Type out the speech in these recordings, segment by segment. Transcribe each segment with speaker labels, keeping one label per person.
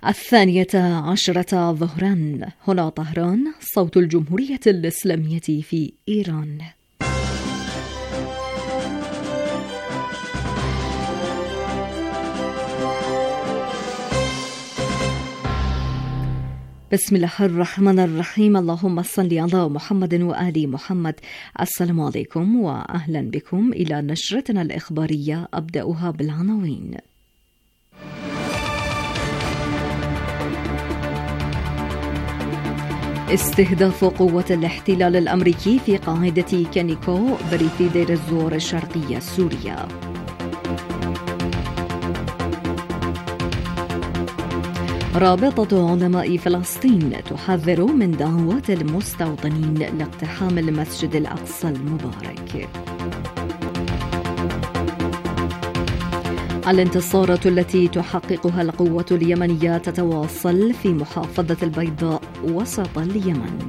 Speaker 1: 12 ظهرا. هنا طهران، صوت الجمهورية الإسلامية في إيران. بسم الله الرحمن الرحيم. اللهم صل على محمد وآل محمد. السلام عليكم وأهلا بكم إلى نشرتنا الإخبارية، أبدأها بالعناوين. استهداف قوة الاحتلال الأمريكي في قاعدة كانيكو بريف دير الزور الشرقية سوريا. رابطة علماء فلسطين تحذر من دعوات المستوطنين لاقتحام المسجد الأقصى المبارك. الانتصارات التي تحققها القوة اليمنية تتواصل في محافظة البيضاء وسط اليمن.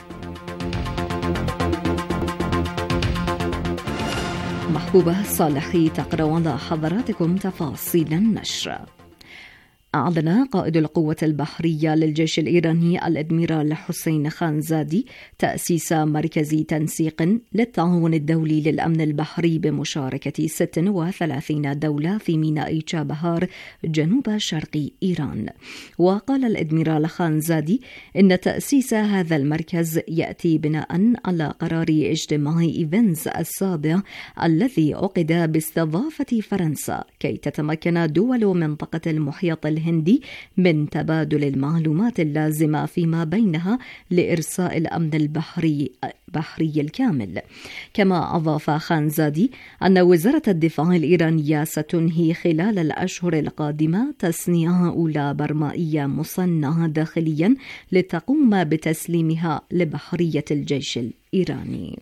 Speaker 1: محبوبة صالحي تقرأ على حضراتكم تفاصيل النشر. أعلن قائد القوة البحرية للجيش الإيراني الأدميرال حسين خانزادي تأسيس مركز تنسيق للتعاون الدولي للأمن البحري بمشاركة 36 دولة في ميناء تشابهار جنوب شرق إيران. وقال الأدميرال خانزادي إن تأسيس هذا المركز يأتي بناء على قرار اجتماع إيفنز السابع الذي عقد باستضافة فرنسا كي تتمكن دول منطقة المحيط الهندي من تبادل المعلومات اللازمة فيما بينها لإرساء الأمن البحري الكامل. كما أضاف خانزادي أن وزارة الدفاع الإيرانية ستنهي خلال الأشهر القادمة تصنيع أولى برمائية مصنعة داخليا لتقوم بتسليمها لبحرية الجيش الإيراني.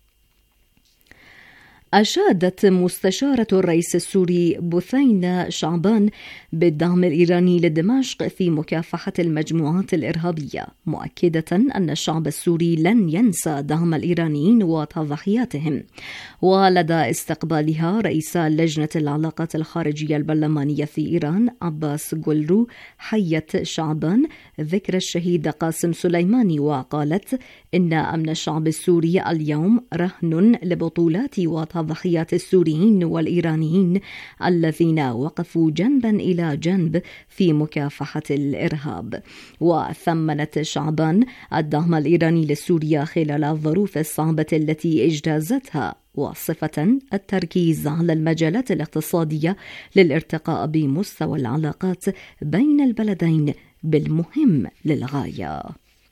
Speaker 1: أشادت مستشارة الرئيس السوري بثينة شعبان بالدعم الإيراني لدمشق في مكافحة المجموعات الإرهابية، مؤكدة أن الشعب السوري لن ينسى دعم الإيرانيين وتضحياتهم. ولدى استقبالها رئيس لجنة العلاقات الخارجية البرلمانية في إيران عباس جولرو حيت شعبان ذكر الشهيد قاسم سليماني، وقالت إن أمن الشعب السوري اليوم رهن لبطولات وتضحيات السوريين والإيرانيين الذين وقفوا جنبا إلى جنب في مكافحة الإرهاب. وثمنت شعبان الدعم الإيراني لسوريا خلال الظروف الصعبة التي اجتازتها، وصفة التركيز على المجالات الاقتصادية للارتقاء بمستوى العلاقات بين البلدين بالمهم للغاية.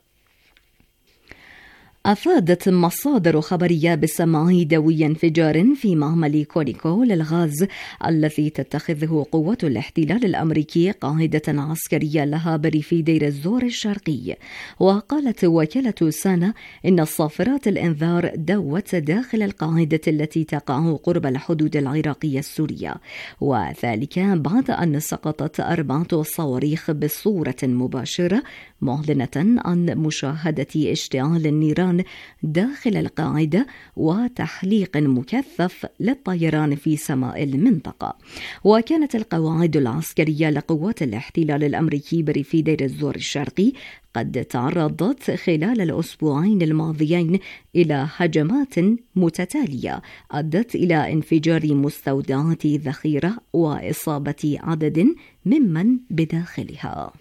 Speaker 1: أفادت مصادر خبرية بسماع دوي انفجار في معمل كونيكو للغاز الذي تتخذه قوة الاحتلال الأمريكي قاعدة عسكرية لها بريف دير الزور الشرقي. وقالت وكالة سانا إن صافرات الإنذار دوت داخل القاعدة التي تقع قرب الحدود العراقية السورية، وذلك بعد أن سقطت 4 صواريخ بصورة مباشرة معلنة عن مشاهدة اشتعال النيران داخل القاعدة وتحليق مكثف للطيران في سماء المنطقة. وكانت القواعد العسكرية لقوات الاحتلال الأمريكي بريف دير الزور الشرقي قد تعرضت خلال الأسبوعين الماضيين إلى هجمات متتالية أدت إلى انفجار مستودعات ذخيرة وإصابة عدد ممن بداخلها.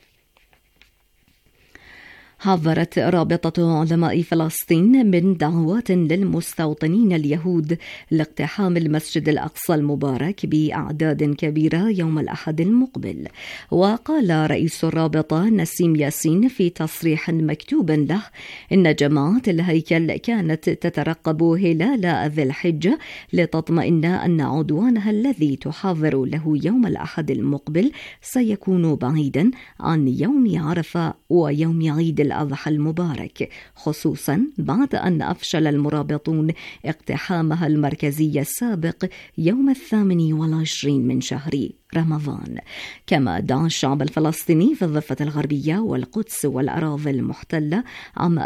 Speaker 1: حذرت رابطة علماء فلسطين من دعوات للمستوطنين اليهود لاقتحام المسجد الأقصى المبارك بأعداد كبيرة يوم الأحد المقبل. وقال رئيس الرابطة نسيم ياسين في تصريح مكتوب له إن جماعات الهيكل كانت تترقب هلال ذي الحجة لتطمئن أن عدوانها الذي تحضر له يوم الأحد المقبل سيكون بعيدا عن يوم عرفة ويوم عيد الأضحى المبارك، خصوصا بعد أن أفشل المرابطون اقتحامها المركزي السابق يوم 28 من شهر رمضان. كما دعا الشعب الفلسطيني في الضفة الغربية والقدس والأراضي المحتلة عام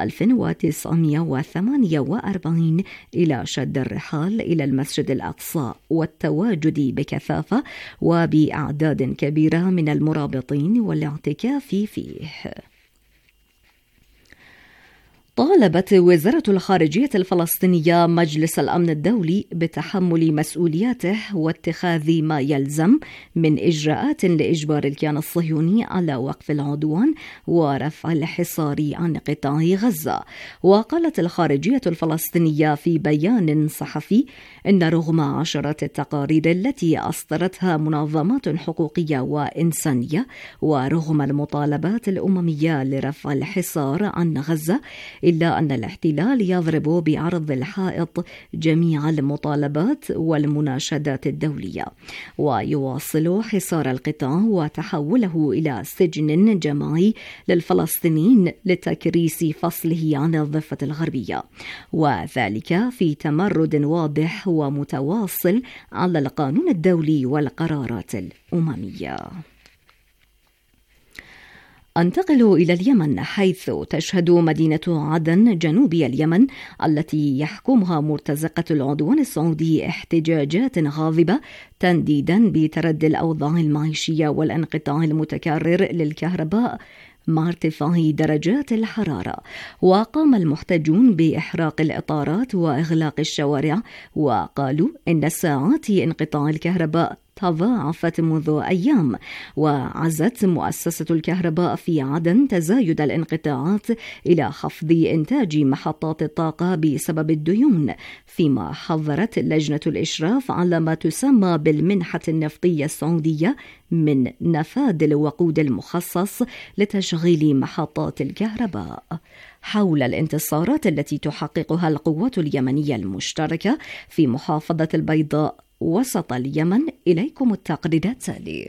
Speaker 1: 1948 إلى شد الرحال إلى المسجد الأقصى والتواجد بكثافة وبأعداد كبيرة من المرابطين والاعتكاف فيه. طالبت وزارة الخارجية الفلسطينية مجلس الأمن الدولي بتحمل مسؤولياته واتخاذ ما يلزم من إجراءات لإجبار الكيان الصهيوني على وقف العدوان ورفع الحصار عن قطاع غزة. وقالت الخارجية الفلسطينية في بيان صحفي إن رغم عشرات التقارير التي أصدرتها منظمات حقوقية وإنسانية ورغم المطالبات الأممية لرفع الحصار عن غزة، إلا أن الاحتلال يضرب بعرض الحائط جميع المطالبات والمناشدات الدولية، ويواصل حصار القطاع وتحوله إلى سجن جماعي للفلسطينيين لتكريس فصله عن الضفة الغربية، وذلك في تمرد واضح ومتواصل على القانون الدولي والقرارات الأممية. أنتقل إلى اليمن، حيث تشهد مدينة عدن جنوبي اليمن التي يحكمها مرتزقة العدوان السعودي احتجاجات غاضبة تنديدا بتردي الأوضاع المعيشية والانقطاع المتكرر للكهرباء مع ارتفاع درجات الحرارة. وقام المحتجون بإحراق الإطارات وإغلاق الشوارع، وقالوا إن ساعات انقطاع الكهرباء تضاعفت منذ أيام. وعزت مؤسسة الكهرباء في عدن تزايد الانقطاعات إلى خفض إنتاج محطات الطاقة بسبب الديون، فيما حذرت لجنة الإشراف على ما تسمى بالمنحة النفطية السعودية من نفاذ الوقود المخصص لتشغيل محطات الكهرباء. حول الانتصارات التي تحققها القوات اليمنية المشتركة في محافظة البيضاء وسط اليمن، إليكم التقرير التالي.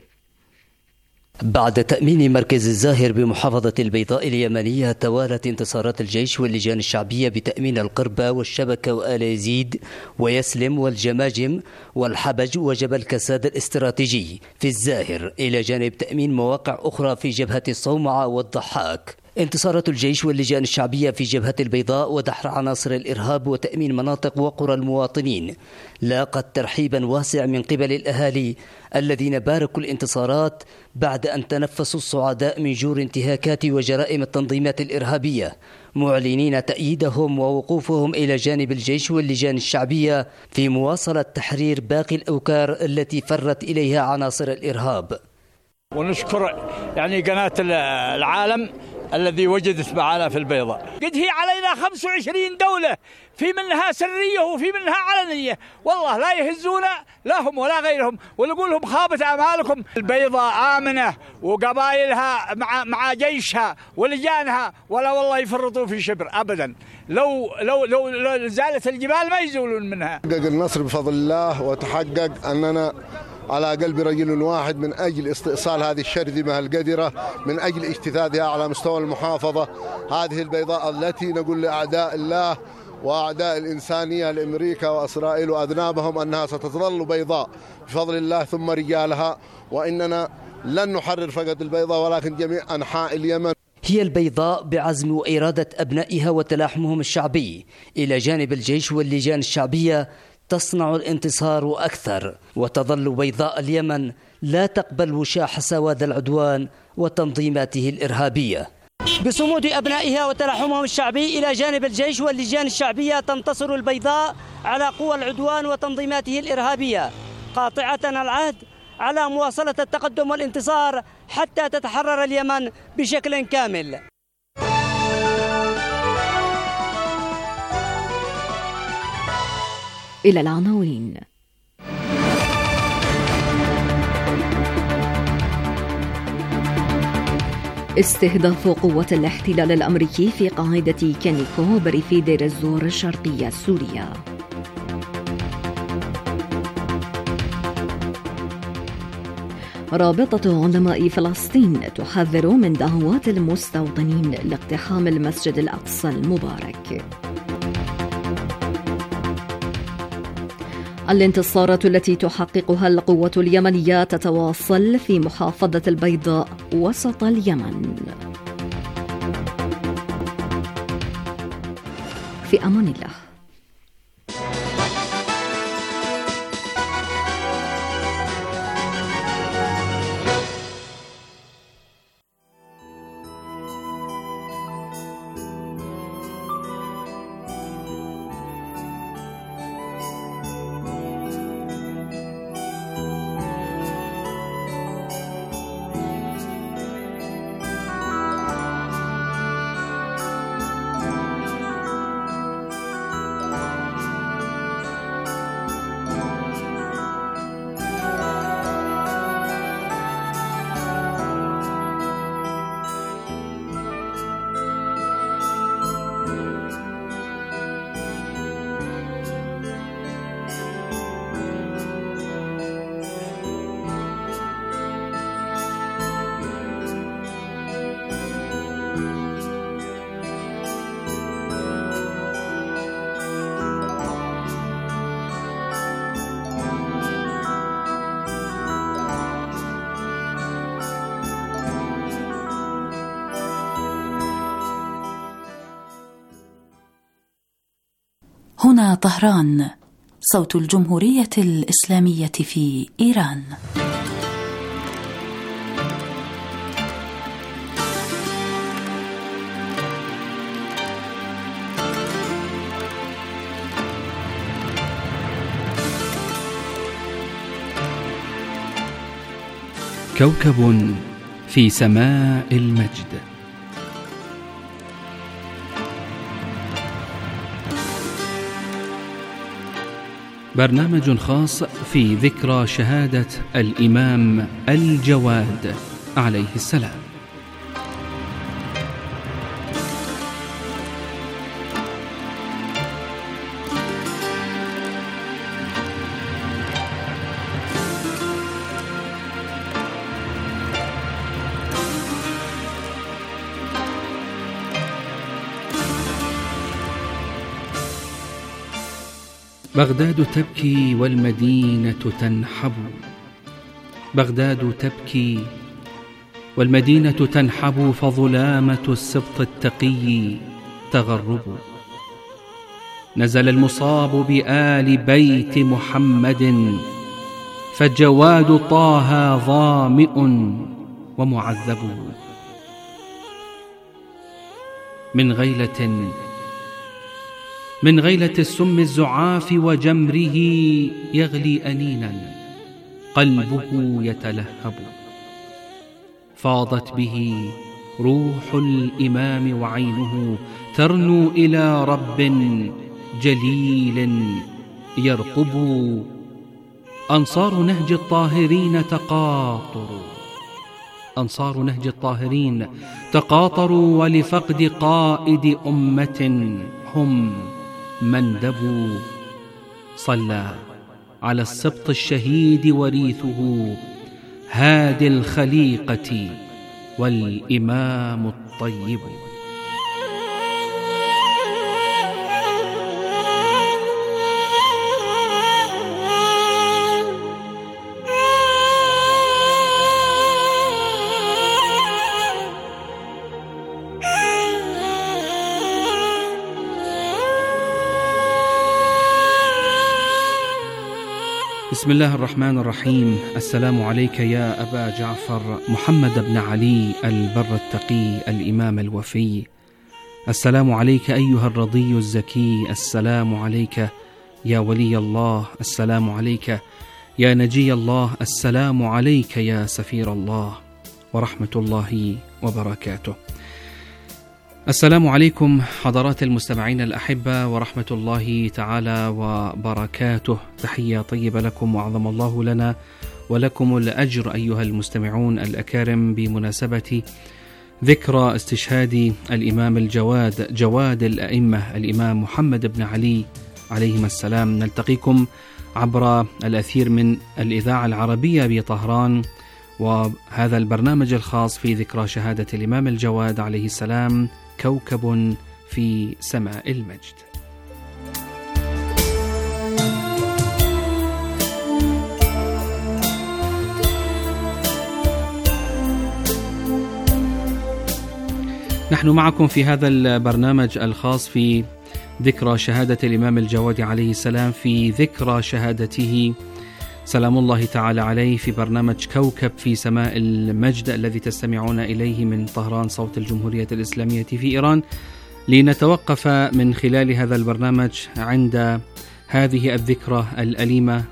Speaker 2: بعد تأمين مركز الزاهر بمحافظة البيضاء اليمنية، توالت انتصارات الجيش واللجان الشعبية بتأمين القربة والشبكة وآل يزيد ويسلم والجماجم والحبج وجبل كساد الاستراتيجي في الزاهر، إلى جانب تأمين مواقع أخرى في جبهة الصومعة والضحاك. انتصارات الجيش واللجان الشعبية في جبهة البيضاء ودحر عناصر الإرهاب وتأمين مناطق وقرى المواطنين لاقت ترحيبا واسع من قبل الأهالي الذين باركوا الانتصارات بعد أن تنفسوا الصعداء من جور انتهاكات وجرائم التنظيمات الإرهابية، معلنين تأييدهم ووقوفهم إلى جانب الجيش واللجان الشعبية في مواصلة تحرير باقي الأوكار التي فرت إليها عناصر الإرهاب.
Speaker 3: ونشكر قناة العالم الذي وجدت معنا في البيضاء. قد هي علينا 25 دولة، في منها سرية وفي منها علنية، والله لا يهزونا لا هم ولا غيرهم، ونقول لهم خابت أعمالكم. البيضاء آمنة وقبائلها مع جيشها ولجانها، ولا والله يفرطوا في شبر أبدا. لو زالت الجبال ما يزولون منها.
Speaker 4: تحقق النصر بفضل الله، وتحقق أننا على قلب رجل واحد من أجل استئصال هذه الشرذمة القذرة، من أجل اجتثاثها على مستوى المحافظة. هذه البيضاء التي نقول لأعداء الله وأعداء الإنسانية لأمريكا وإسرائيل وأذنابهم أنها ستظل بيضاء بفضل الله ثم رجالها، وإننا لن نحرر فقط البيضاء ولكن جميع أنحاء اليمن.
Speaker 2: هي البيضاء بعزم وإرادة أبنائها وتلاحمهم الشعبي إلى جانب الجيش واللجان الشعبية تصنع الانتصار أكثر، وتظل بيضاء اليمن لا تقبل وشاح سواد العدوان وتنظيماته الإرهابية. بصمود أبنائها وتلاحمهم الشعبي إلى جانب الجيش واللجان الشعبية تنتصر البيضاء على قوى العدوان وتنظيماته الإرهابية، قاطعة العهد على مواصلة التقدم والانتصار حتى تتحرر اليمن بشكل كامل.
Speaker 1: إلى العناوين. استهداف قوات الاحتلال الأمريكي في قاعدة كانيكو بريف دير الزور الشرقية سوريا. رابطة علماء فلسطين تحذر من دعوات المستوطنين لاقتحام المسجد الأقصى المبارك. الانتصارات التي تحققها القوة اليمنية تتواصل في محافظة البيضاء وسط اليمن. في أمان الله.
Speaker 5: هنا طهران، صوت الجمهورية الإسلامية في إيران.
Speaker 6: كوكب في سماء المجد. برنامج خاص في ذكرى شهادة الإمام الجواد عليه السلام. بغداد تبكي والمدينة تنحب، بغداد تبكي والمدينة تنحب، فظلامة السبط التقي تغرب. نزل المصاب بآل بيت محمد، فالجواد طه ظامئ ومعذب. من غيلة السم الزعاف وجمره يغلي أنينا، قلبه يتلهب. فاضت به روح الإمام وعينه ترنو إلى رب جليل يرقب. أنصار نهج الطاهرين تقاطروا، ولفقد قائد أمة هم مندب. صلى على السبط الشهيد وريثه هادي الخليقة والإمام الطيب. بسم الله الرحمن الرحيم. السلام عليك يا أبا جعفر محمد بن علي البر التقي الإمام الوفي. السلام عليك أيها الرضي الزكي. السلام عليك يا ولي الله. السلام عليك يا نجي الله. السلام عليك يا سفير الله ورحمة الله وبركاته. السلام عليكم حضرات المستمعين الأحبة ورحمة الله تعالى وبركاته. تحية طيبة لكم وعظم الله لنا ولكم الأجر أيها المستمعون الأكارم بمناسبة ذكرى استشهاد الإمام الجواد، جواد الأئمة الإمام محمد بن علي عليهما السلام. نلتقيكم عبر الأثير من الإذاعة العربية بطهران وهذا البرنامج الخاص في ذكرى شهادة الإمام الجواد عليه السلام، كوكب في سماء المجد. نحن معكم في هذا البرنامج الخاص في ذكرى شهادة الإمام الجواد عليه السلام، في ذكرى شهادته سلام الله تعالى عليه، في برنامج كوكب في سماء المجد الذي تستمعون إليه من طهران صوت الجمهورية الإسلامية في إيران، لنتوقف من خلال هذا البرنامج عند هذه الذكرى الأليمة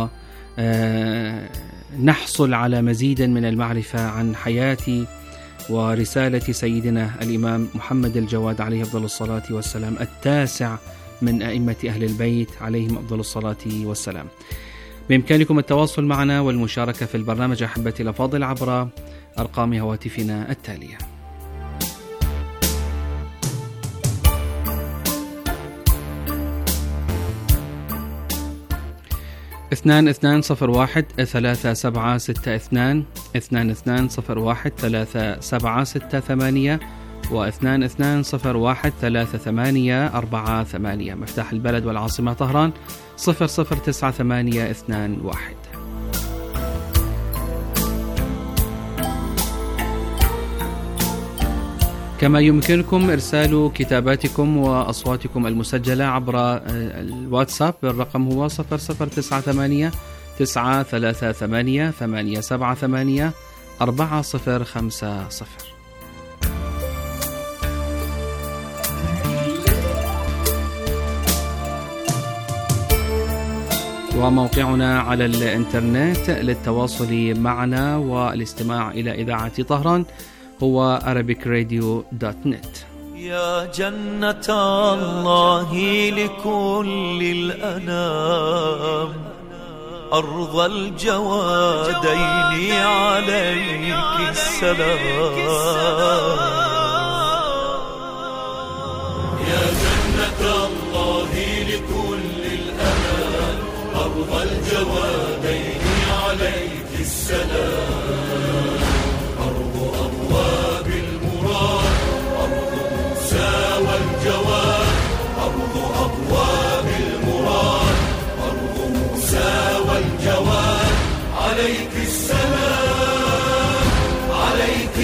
Speaker 6: ونحصل على مزيد من المعرفة عن حياة ورسالة سيدنا الإمام محمد الجواد عليه أفضل الصلاة والسلام، التاسع من أئمة أهل البيت عليهم أفضل الصلاة والسلام. بإمكانكم التواصل معنا والمشاركة في البرنامج أحبتي الأفاضل عبر أرقام هواتفنا التالية: 2201-3762 2201-3768 و2201-3848. مفتاح البلد والعاصمة طهران 009821. كما يمكنكم إرسال كتاباتكم وأصواتكم المسجلة عبر الواتساب، الرقم هو 0098 938 878 4050. وموقعنا على الإنترنت للتواصل معنا والاستماع إلى إذاعة طهران هو arabicradio.net.
Speaker 7: يا جنة الله لكل الأنام، أرض الجوادين عليك السلام.
Speaker 8: يا جنة الله لكل الأنام، أرض الجوادين عليك السلام. أرض أبواب المراد، أرض موسى والجواد، أرض أبواب المراد، أرض موسى والجواد. عليك السلام، عليك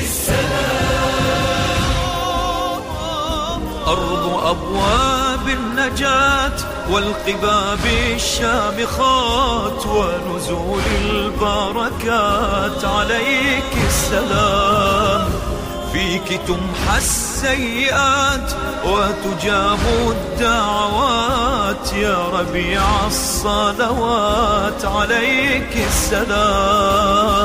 Speaker 8: السلام.
Speaker 7: أرض أبواب النجاة والقباب الشامخات ونزول البركات. عليك السلام. فيك تمحى السيئات وتجاب الدعوات يا ربيع الصلوات. عليك السلام.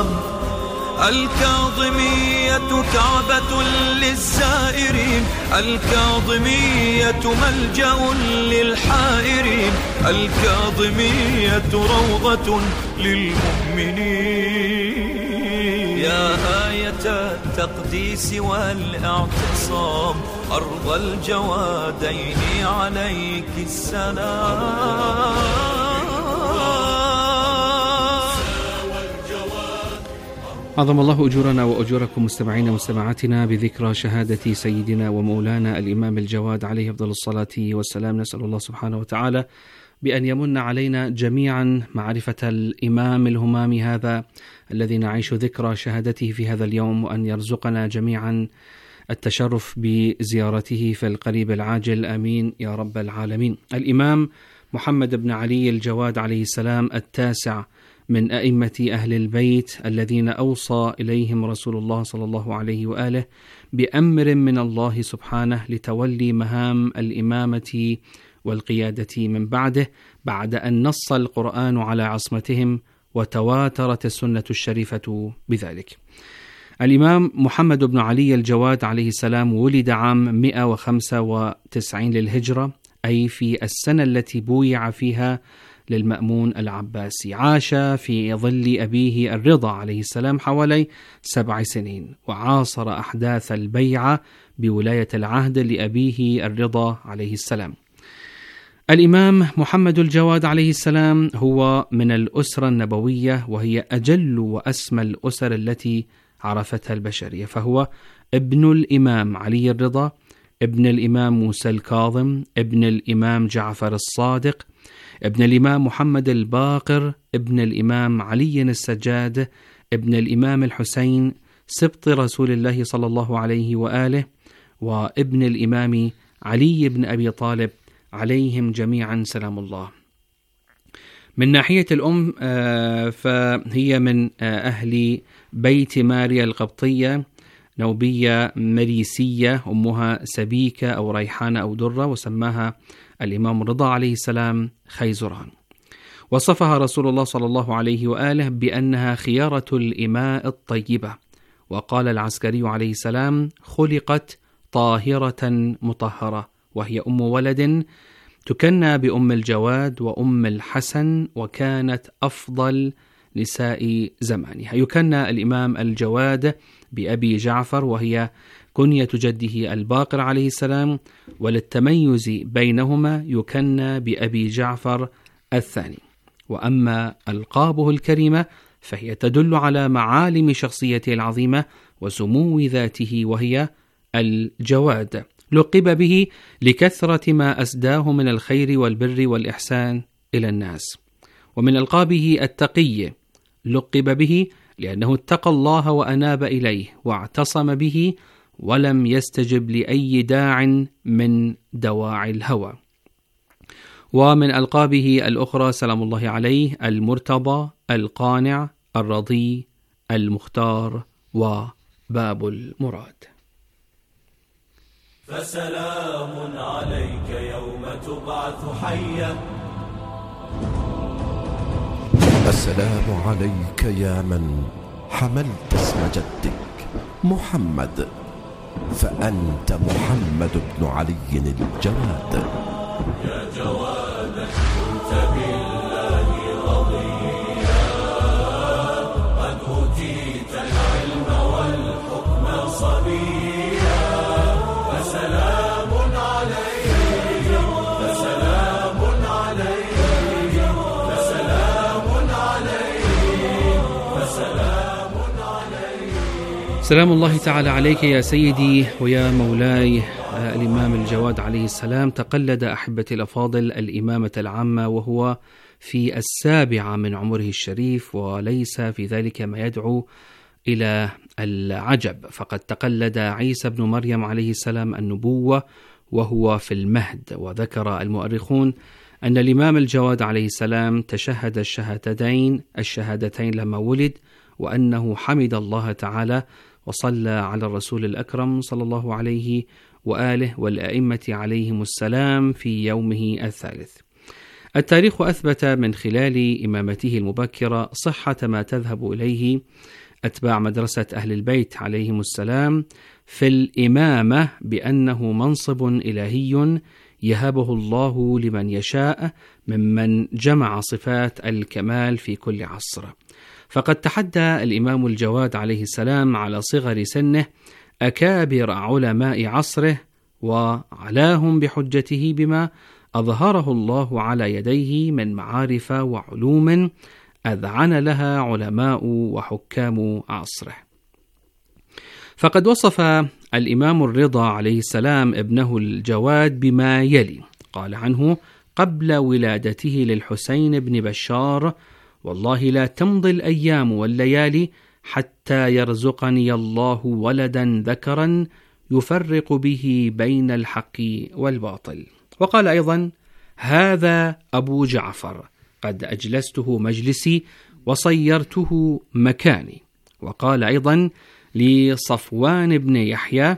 Speaker 7: الكاظمية كعبة للزائرين، الكاظمية ملجأ للحائرين، الكاظمية روضة للمؤمنين. يا آية التقديس والاعتصام، أرض الجوادين عليك السلام.
Speaker 6: عظم الله أجورنا وأجوركم مستمعين ومستمعاتنا بذكرى شهادة سيدنا ومولانا الإمام الجواد عليه أفضل الصلاة والسلام. نسأل الله سبحانه وتعالى بأن يمن علينا جميعا معرفة الإمام الهمام هذا الذي نعيش ذكرى شهادته في هذا اليوم، وأن يرزقنا جميعا التشرف بزيارته في القريب العاجل، آمين يا رب العالمين. الإمام محمد بن علي الجواد عليه السلام، التاسع من أئمة أهل البيت الذين أوصى إليهم رسول الله صلى الله عليه وآله بأمر من الله سبحانه لتولي مهام الإمامة والقيادة من بعده، بعد أن نص القرآن على عصمتهم وتواترت السنة الشريفة بذلك. الإمام محمد بن علي الجواد عليه السلام ولد عام 195 للهجرة، أي في السنة التي بويع فيها للمأمون العباسي. عاش في ظل أبيه الرضا عليه السلام حوالي 7 سنين، وعاصر أحداث البيعة بولاية العهد لأبيه الرضا عليه السلام. الإمام محمد الجواد عليه السلام هو من الأسرة النبوية، وهي أجل وأسمى الأسر التي عرفتها البشرية، فهو ابن الإمام علي الرضا، ابن الإمام موسى الكاظم، ابن الإمام جعفر الصادق، ابن الإمام محمد الباقر، ابن الإمام علي السجاد، ابن الإمام الحسين سبط رسول الله صلى الله عليه وآله، وابن الإمام علي بن أبي طالب عليهم جميعا سلام الله. من ناحية الأم فهي من أهل بيت ماريا القبطية، نوبية مريسية، أمها سبيكة أو ريحانة أو درة، وسماها الإمام رضا عليه السلام خيزران. وصفها رسول الله صلى الله عليه وآله بأنها خيارة الإماء الطيبة، وقال العسكري عليه السلام: خلقت طاهرة مطهرة، وهي أم ولد تكنى بأم الجواد وأم الحسن، وكانت أفضل نساء زمانها. يكنى الإمام الجواد بأبي جعفر، وهي كنية جده الباقر عليه السلام، وللتميز بينهما يكنى بأبي جعفر الثاني. وأما ألقابه الكريمة فهي تدل على معالم شخصيته العظيمة وسمو ذاته، وهي الجواد. لقب به لكثرة ما أسداه من الخير والبر والإحسان إلى الناس. ومن ألقابه التقي، لقب به لأنه اتقى الله وأناب إليه واعتصم به ولم يستجب لأي داع من دواعي الهوى. ومن ألقابه الأخرى سلام الله عليه المرتضى، القانع، الرضي، المختار، وباب المراد.
Speaker 8: فسلام عليك يوم تبعث حيا.
Speaker 9: السلام عليك يا من حملت اسم جدك محمد، فأنت محمد بن علي الجواد.
Speaker 8: يا جوادا كنت بالله رضيا، قد أوتيت العلم والحكم صبيا. فسلام عليك، فسلام عليك، فسلام عليك، فسلام عليك.
Speaker 6: سلام الله تعالى عليك يا سيدي ويا مولاي الإمام الجواد عليه السلام. تقلد أحبتي الأفاضل الإمامة العامة وهو في 7 من عمره الشريف، وليس في ذلك ما يدعو إلى العجب، فقد تقلد عيسى بن مريم عليه السلام النبوة وهو في المهد. وذكر المؤرخون أن الإمام الجواد عليه السلام تشهد الشهادتين لما ولد، وأنه حمد الله تعالى وصلى على الرسول الأكرم صلى الله عليه وآله والأئمة عليهم السلام في يومه الثالث. التاريخ أثبت من خلال إمامته المبكرة صحة ما تذهب إليه أتباع مدرسة أهل البيت عليهم السلام في الإمامة، بأنه منصب إلهي يهبه الله لمن يشاء ممن جمع صفات الكمال في كل عصر. فقد تحدى الإمام الجواد عليه السلام على صغر سنه أكابر علماء عصره، وعلاهم بحجته بما أظهره الله على يديه من معارف وعلوم أذعن لها علماء وحكام عصره. فقد وصف الإمام الرضا عليه السلام ابنه الجواد بما يلي. قال عنه قبل ولادته للحسين بن بشار: والله لا تمضي الأيام والليالي حتى يرزقني الله ولدا ذكرا يفرق به بين الحق والباطل. وقال أيضا: هذا أبو جعفر قد أجلسته مجلسي وصيرته مكاني. وقال أيضا لصفوان بن يحيى: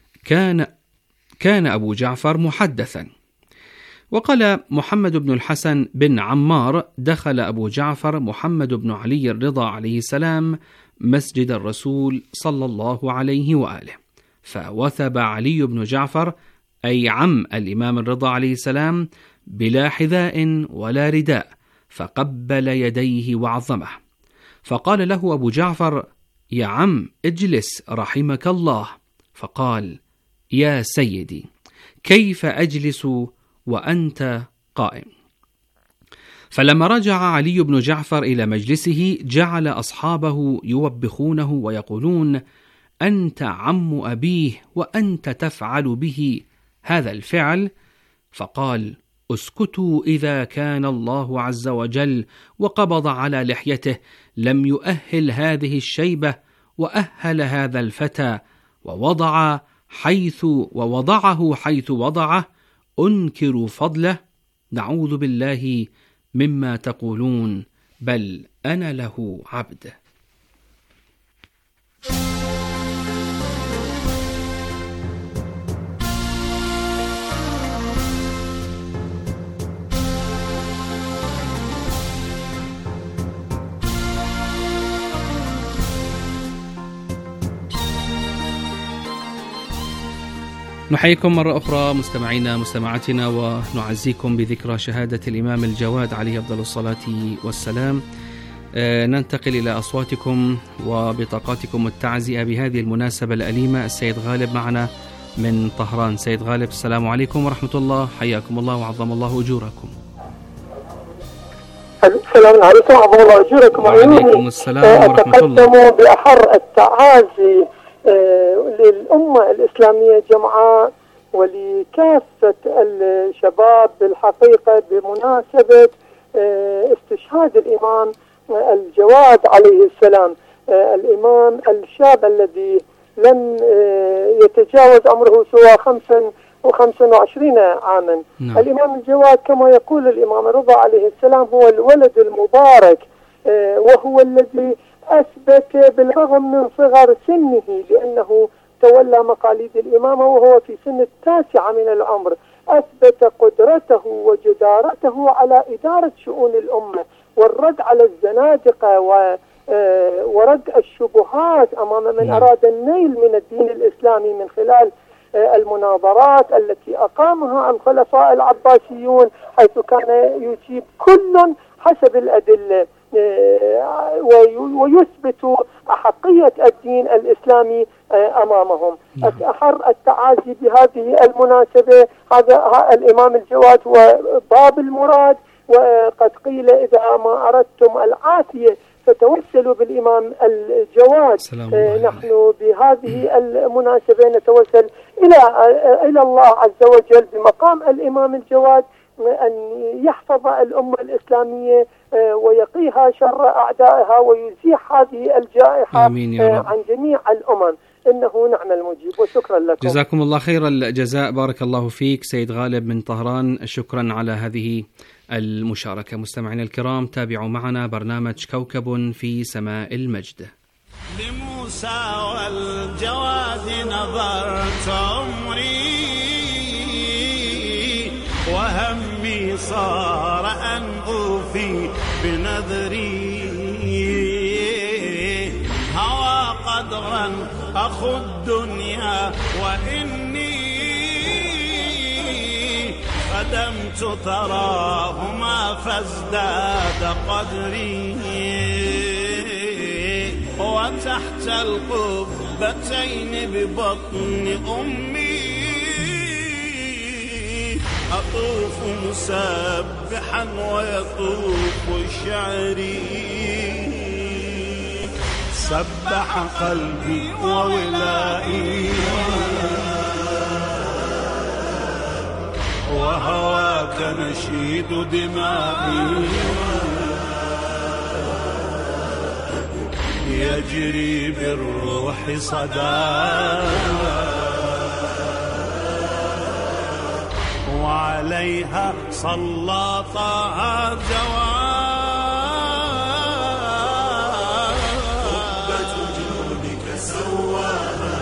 Speaker 6: كان أبو جعفر محدثا. وقال محمد بن الحسن بن عمار: دخل أبو جعفر محمد بن علي الرضا عليه السلام مسجد الرسول صلى الله عليه وآله، فوثب علي بن جعفر أي عم الإمام الرضا عليه السلام بلا حذاء ولا رداء، فقبل يديه وعظمه. فقال له أبو جعفر: يا عم اجلس رحمك الله. فقال: يا سيدي، كيف أجلس وأنت قائم. فلما رجع علي بن جعفر إلى مجلسه جعل أصحابه يوبخونه ويقولون: أنت عم أبيه وأنت تفعل به هذا الفعل. فقال: اسكتوا، إذا كان الله عز وجل وقبض على لحيته لم يؤهل هذه الشيبة وأهل هذا الفتى ووضعه حيث وضعه، أنكر فضله، نعوذ بالله مما تقولون، بل أنا له عبد. نحييكم مرة أخرى مستمعينا مستمعاتنا، ونعزيكم بذكرى شهادة الإمام الجواد عليه أفضل الصلاة والسلام. ننتقل إلى أصواتكم وبطاقاتكم التعزئة بهذه المناسبة الأليمة. السيد غالب معنا من طهران. سيد غالب، السلام عليكم ورحمة الله، حياكم الله وعظم الله أجوركم.
Speaker 10: السلام عليكم وعظم الله أجوركم.
Speaker 6: وعليكم السلام ورحمة الله.
Speaker 10: أتقدم بأحر التعازي للأمة الإسلامية جمعاء ولكافة الشباب بالحقيقة بمناسبة استشهاد الإمام الجواد عليه السلام، الإمام الشاب الذي لم يتجاوز عمره سوى 25 عاما. الإمام الجواد كما يقول الإمام الرضا عليه السلام هو الولد المبارك، وهو الذي أثبت بالرغم من صغر سنه، لأنه تولى مقاليد الإمامة وهو في سن 9 من العمر، أثبت قدرته وجدارته على إدارة شؤون الأمة والرد على الزنادقة ورد الشبهات أمام من أراد النيل من الدين الإسلامي من خلال المناظرات التي أقامها الخلفاء العباسيون، حيث كان يجيب كل حسب الأدلة ويثبت أحقية الدين الإسلامي أمامهم. أحر التعازي بهذه المناسبة. هذا الإمام الجواد هو باب المراد، وقد قيل إذا ما أردتم العافية فتوسلوا بالإمام الجواد. نحن بهذه المناسبة نتوسل إلى الله عز وجل بمقام الإمام الجواد أن يحفظ الأمة الإسلامية ويقيها شر أعدائها ويزيح هذه الجائحة عن جميع الأمم، إنه نعم المجيب. وشكرا لكم.
Speaker 6: جزاكم الله خير الجزاء، بارك الله فيك سيد غالب من طهران، شكرا على هذه المشاركة. مستمعينا الكرام، تابعوا معنا برنامج كوكب في سماء المجد.
Speaker 8: لموسى والجواد نظرت عمري وهمي صار أن أوفي بنذري، هوى قدرا أخو الدنيا وإني قدمت ثراهما فازداد قدري، وتحت القبتين ببطن أمي أطوف مسبحا ويطوف شعري، سبح قلبي وولائي وهواك نشيد دمائي، يجري بالروح صدى وعليها صلى طه جواد، قبة جودك سواها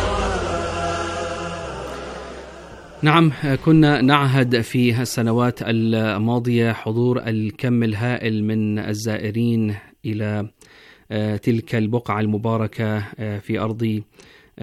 Speaker 6: نعم، كنا نعهد في السنوات الماضية حضور الكم الهائل من الزائرين إلى تلك البقعة المباركة في أرض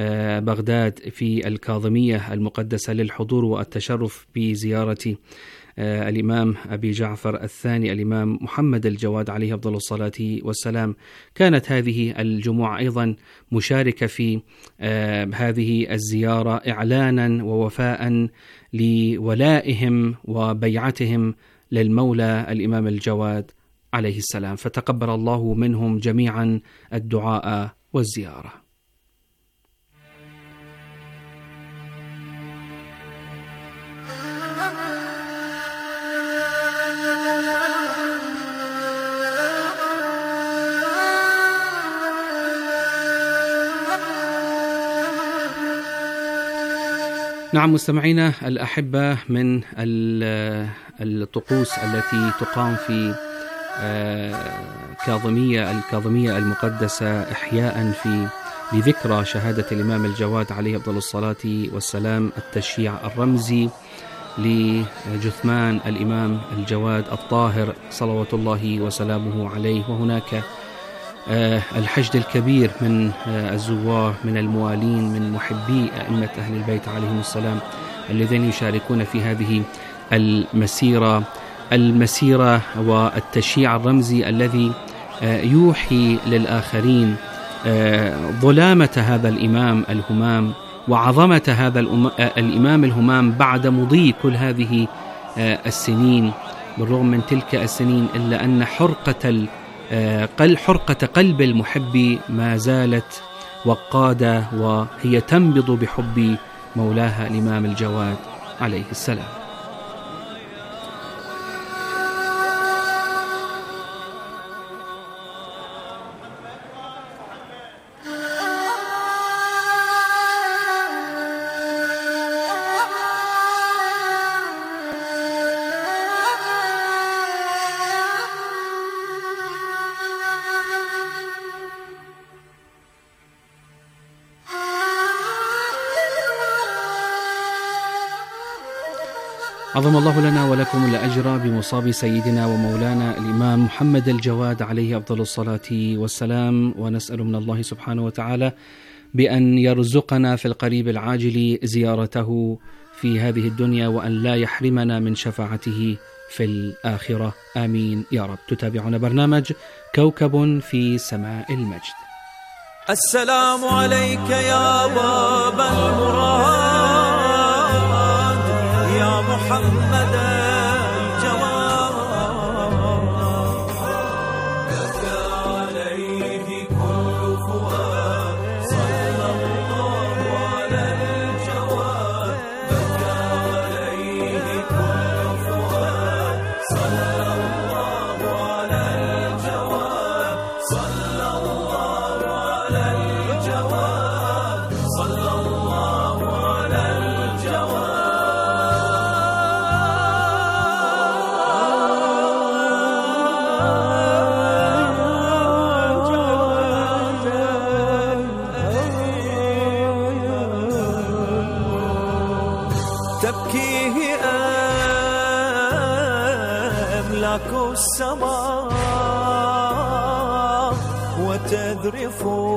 Speaker 6: بغداد في الكاظمية المقدسة للحضور والتشرف بزيارة الإمام أبي جعفر الثاني الإمام محمد الجواد عليه أفضل الصلاة والسلام. كانت هذه الجموع أيضا مشاركة في هذه الزيارة إعلانا ووفاء لولائهم وبيعتهم للمولى الإمام الجواد عليه السلام، فتقبل الله منهم جميعا الدعاء والزيارة. نعم مستمعينا الأحبة، من الطقوس التي تقام في الكاظمية المقدسة إحياء لذكرى شهادة الإمام الجواد عليه أفضل الصلاة والسلام التشييع الرمزي لجثمان الإمام الجواد الطاهر صلوات الله وسلامه عليه. وهناك الحشد الكبير من الزوار من الموالين من محبي أئمة أهل البيت عليهم السلام الذين يشاركون في هذه المسيرة والتشييع الرمزي الذي يوحي للآخرين ظلامة هذا الإمام الهمام وعظمة هذا الإمام الهمام بعد مضي كل هذه السنين. بالرغم من تلك السنين إلا أن حرقة قلب المحب ما زالت وقادة، وهي تنبض بحب مولاها الإمام الجواد عليه السلام. عظم الله لنا ولكم الأجر بمصاب سيدنا ومولانا الإمام محمد الجواد عليه أفضل الصلاة والسلام، ونسأل من الله سبحانه وتعالى بأن يرزقنا في القريب العاجل زيارته في هذه الدنيا، وأن لا يحرمنا من شفاعته في الآخرة، آمين يا رب. تتابعون برنامج كوكب في سماء المجد.
Speaker 7: السلام عليك يا باب المراد يا محمد الجواد، بكى عليه كل فؤاد صلى الله على الجواد، بكى عليه كل فؤاد صلى الله على الجواد، صلى الله على الجواد، صلى الله على الجواد. تبكيه أملاك السماء وتذرف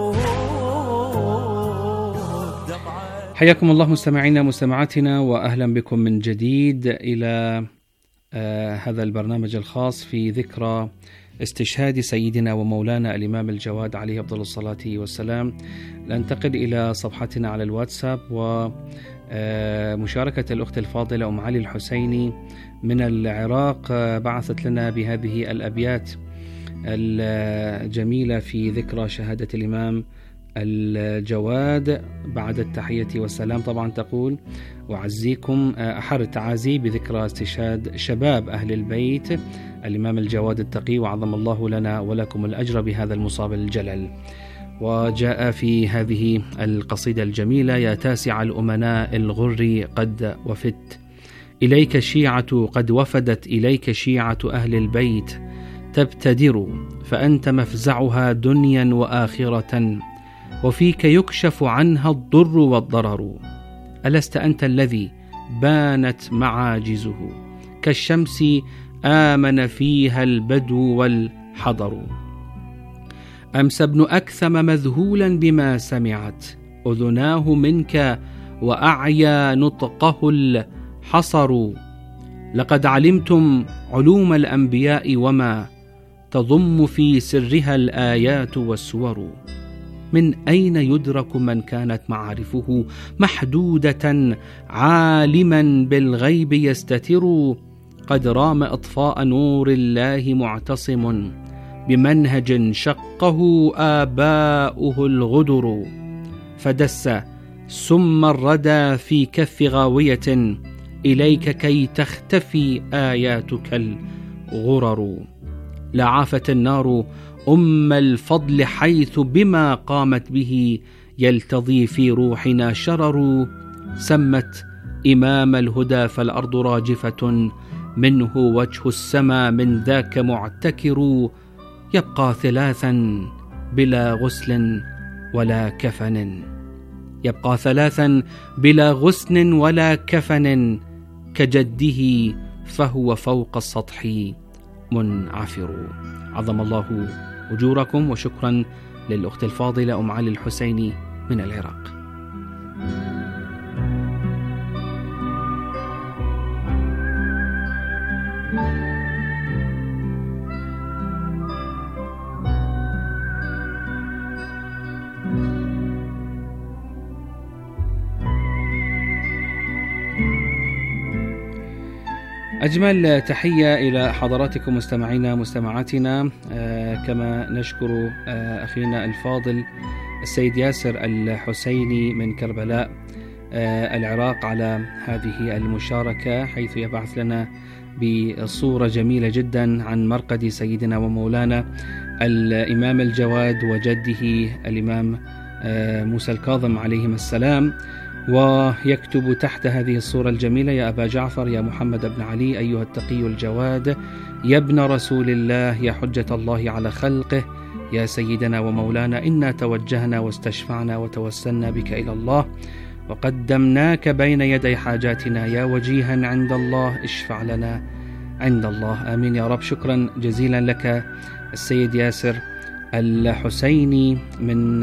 Speaker 7: الدمعة.
Speaker 6: حياكم الله مستمعينا مستمعاتنا، وأهلا بكم من جديد إلى هذا البرنامج الخاص في ذكرى استشهاد سيدنا ومولانا الإمام الجواد عليه أفضل الصلاة والسلام. ننتقل إلى صفحتنا على الواتساب ومشاركة الأخت الفاضلة أم علي الحسيني من العراق، بعثت لنا بهذه الأبيات الجميلة في ذكرى شهادة الإمام الجواد بعد التحية والسلام. طبعا تقول: أعزيكم أحر التعازي بذكرى استشهاد شباب أهل البيت الإمام الجواد التقي، وعظم الله لنا ولكم الأجر بهذا المصاب الجلل. وجاء في هذه القصيدة الجميلة: يا تاسع الأمناء الغر قد وفدت إليك شيعة، قد وفدت إليك شيعة أهل البيت تبتدر، فأنت مفزعها دنيا وآخرة، وفيك يكشف عنها الضر والضرر. ألست أنت الذي بانت معاجزه، كالشمس آمن فيها البدو والحضر. أمس ابن أكثم مذهولا بما سمعت أذناه منك، وأعيا نطقه الحصر. لقد علمتم علوم الأنبياء وما تضم في سرها الآيات والسور. من أين يدرك من كانت معارفه محدودة عالما بالغيب يستتر؟ قد رام إطفاء نور الله معتصم بمنهج شقه آباؤه الغدر، فدس سم الردى في كف غاوية إليك كي تختفي آياتك الغرر. لعافت النار أم الفضل حيث بما قامت به يلتضي في روحنا شرر. سمت إمام الهدى فالأرض راجفة منه وجه السما من ذاك معتكر. يبقى ثلاثا بلا غسل ولا كفن، يبقى ثلاثا بلا غسل ولا كفن، كجده فهو فوق السطح منعفر. عظم الله أجوركم، وشكرا للأخت الفاضلة أم علي الحسيني من العراق. أجمل تحية إلى حضراتكم مستمعينا مستمعاتنا، كما نشكر أخينا الفاضل السيد ياسر الحسيني من كربلاء العراق على هذه المشاركة، حيث يبعث لنا بصورة جميلة جدا عن مرقد سيدنا ومولانا الإمام الجواد وجده الإمام موسى الكاظم عليهم السلام، ويكتب تحت هذه الصورة الجميلة: يا أبا جعفر، يا محمد بن علي، أيها التقي الجواد، يا ابن رسول الله، يا حجة الله على خلقه، يا سيدنا ومولانا، إنا توجهنا واستشفعنا وتوسلنا بك إلى الله وقدمناك بين يدي حاجاتنا، يا وجيها عند الله اشفع لنا عند الله. آمين يا رب. شكرا جزيلا لك السيد ياسر الحسيني من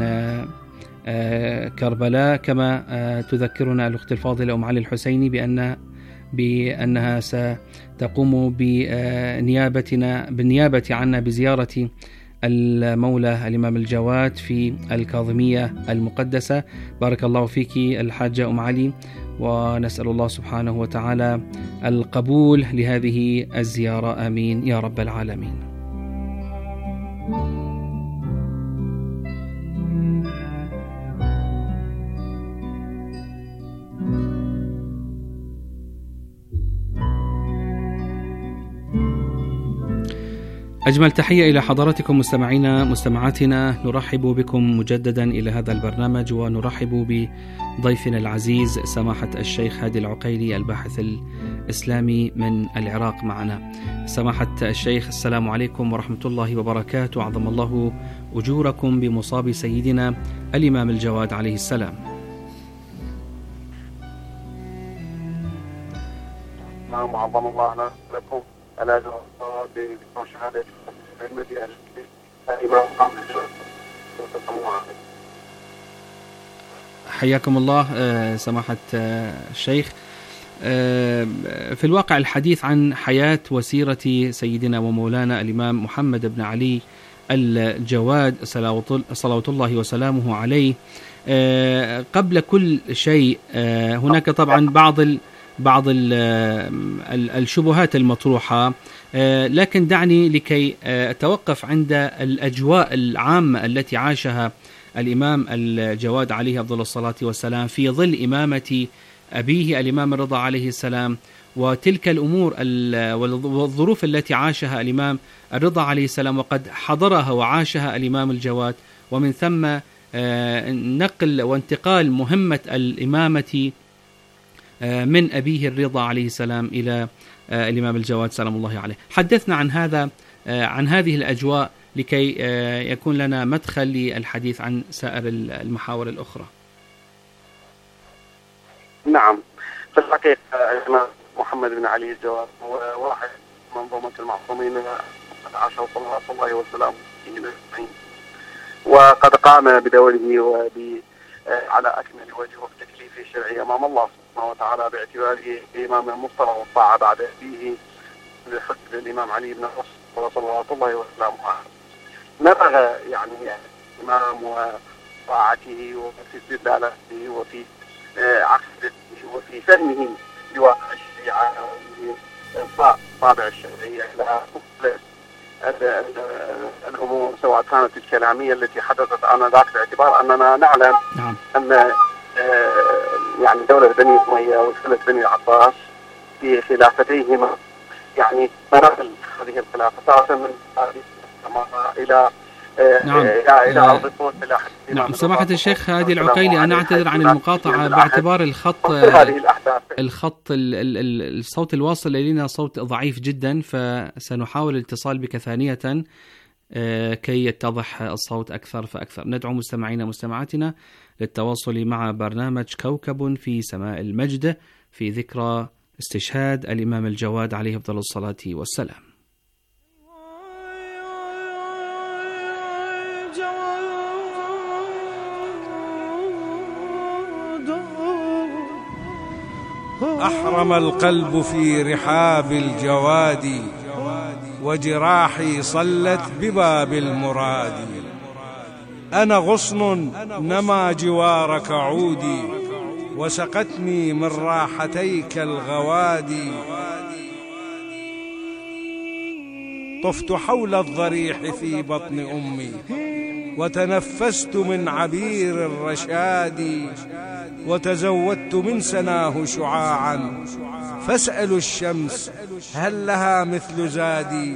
Speaker 6: كربلاء. كما تذكرنا الأخت الفاضلة أم علي الحسيني بأنها ستقوم بالنيابة عنا بزيارة المولى الإمام الجواد في الكاظمية المقدسة. بارك الله فيك الحاجة أم علي، ونسأل الله سبحانه وتعالى القبول لهذه الزيارة. آمين يا رب العالمين. أجمل تحية إلى حضراتكم مستمعينا مستمعاتنا، نرحب بكم مجددا إلى هذا البرنامج، ونرحب بضيفنا العزيز سماحة الشيخ هادي العقيلي الباحث الإسلامي من العراق معنا. سماحة الشيخ، السلام عليكم ورحمة الله وبركاته. عظم الله أجوركم بمصاب سيدنا الإمام الجواد عليه السلام.
Speaker 11: نعم، عظم الله لكم على بمشاهدة المدينة الإمام
Speaker 6: حياكم الله سماحة الشيخ. في الواقع الحديث عن حياة وسيرة سيدنا ومولانا الإمام محمد بن علي الجواد صلوات الله وسلامه عليه، قبل كل شيء هناك طبعا بعض الشبهات المطروحة، لكن دعني لكي أتوقف عند الأجواء العامة التي عاشها الإمام الجواد عليه أفضل الصلاة والسلام في ظل إمامة أبيه الإمام الرضا عليه السلام، وتلك الأمور والظروف التي عاشها الإمام الرضا عليه السلام وقد حضرها وعاشها الإمام الجواد، ومن ثم نقل وانتقال مهمة الإمامة من أبيه الرضا عليه السلام إلى الإمام الجواد سلام الله عليه. حدثنا عن هذه الأجواء لكي يكون لنا مدخل للحديث عن سائر المحاور الأخرى.
Speaker 11: نعم، في الحقيقة الإمام محمد بن علي الجواد هو واحد من منظومة المعصومين عاشوا صلوات الله وسلامه عليه، وقد قام بدوره على أكمل وجه وبتكليفه الشرعي أمام الله سبحانه وتعالى باعتباره إمام المفترض والطاعة بعد أبيه بحسب الإمام علي بن الحسن صلوات الله وسلامه عليه. نبغى يعني الإمام وطاعته وفي استدلالته وفي عقيدته وفي فهمه لواقع الشريعة والطابع الشرعي على الأمور سواء كانت الكلامية التي حدثت آنذاك باعتبار أننا نعلم أن يعني دولة بني أمية ودولة بني العباس في خلافتيهما يعني مناقل هذه الخلافة من إلى إلى أرض الصوت.
Speaker 6: نعم سماحة الشيخ هادي العقيلي، أنا أعتذر عن المقاطعة باعتبار الصوت الواصل إلينا صوت ضعيف جدا، فسنحاول الاتصال بك ثانية كي يتضح الصوت أكثر فأكثر. ندعو مستمعينا مستمعاتنا للتواصل مع برنامج كوكب في سماء المجد في ذكرى استشهاد الإمام الجواد عليه أفضل الصلاة والسلام.
Speaker 12: أحرم القلب في رحاب الجواد وجراحي صلت بباب المراد. أنا غصن نما جوارك عودي وسقتني من راحتيك الغوادي. طفت حول الضريح في بطن أمي وتنفست من عبير الرشاد وتزودت من سناه شعاعا فاسألوا الشمس هل لها مثل زادي.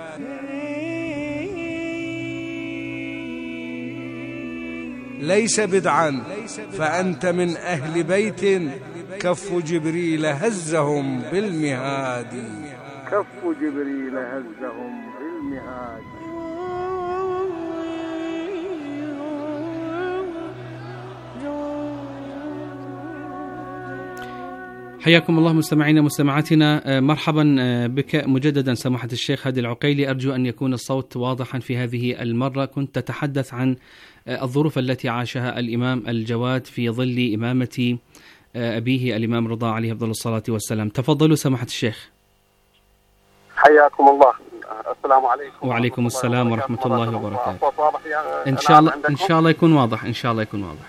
Speaker 12: ليس بدعا فأنت من أهل بيت كف جبريل هزهم بالمهاد.
Speaker 11: كف جبريل هزهم بالمهاد.
Speaker 6: حياكم الله مستمعينا مستمعاتنا، مرحبا بك مجددا سماحة الشيخ هادي العقيلي. أرجو أن يكون الصوت واضحا في هذه المرة. كنت تتحدث عن الظروف التي عاشها الإمام الجواد في ظل إمامة أبيه الإمام رضا عليه أفضل الصلاة والسلام. تفضلوا سماحة الشيخ.
Speaker 11: حياكم الله. السلام عليكم.
Speaker 6: وعليكم السلام ورحمة الله وبركاته. إن شاء الله يكون واضح. إن شاء الله يكون واضح.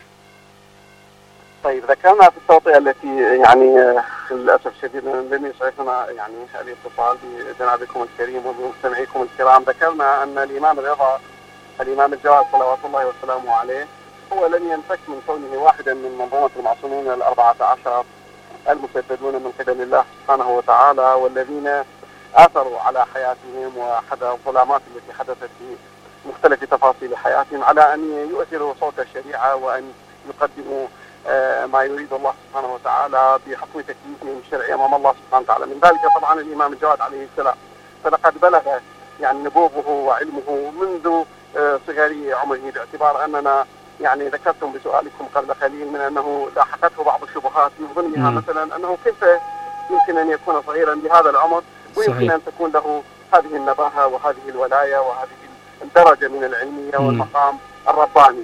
Speaker 11: طيب، ذكرنا في التوطئة التي يعني للأسف الشديد لم يسعفنا يعني الاتصال بجنابكم الكريم وبمستمعيكم الكرام. ذكرنا أن الإمام الرضا الإمام الجواد صلوات الله وسلامه عليه هو لن ينفك من كونه واحدا من منظومة المعصومين 14 المسددون من قبل الله سبحانه وتعالى، والذين آثروا على حياتهم وحدى الظلامات التي حدثت في مختلف تفاصيل حياتهم على أن يؤثروا صوت الشريعة وأن يقدموا ما يريد الله سبحانه وتعالى بحكم تكليفهم الشرعي أمام الله سبحانه وتعالى. من ذلك طبعا الإمام الجواد عليه السلام، فلقد بلغ يعني نبوغه وعلمه منذ صغر عمره، باعتبار أننا يعني ذكرتم بسؤالكم قبل قليل من أنه لاحقته بعض الشبهات من ضمنها مثلا أنه كيف يمكن أن يكون صغيرا بهذا العمر ويمكن أن تكون له هذه النباهة وهذه الولاية وهذه الدرجة من العلمية والمقام الرباني.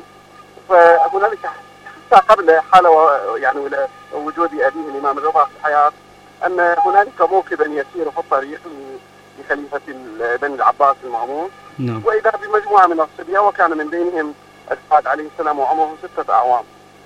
Speaker 11: فهنالك قبل حال يعني وجود أبيه الإمام الرضا في الحياة أن هنالك موكبا يسير في الطريق لخليفة بني العباس المأمون، وإذا بمجموعة من الصبية وكان من بينهم الجواد عليه السلام وعمره 6 أعوام،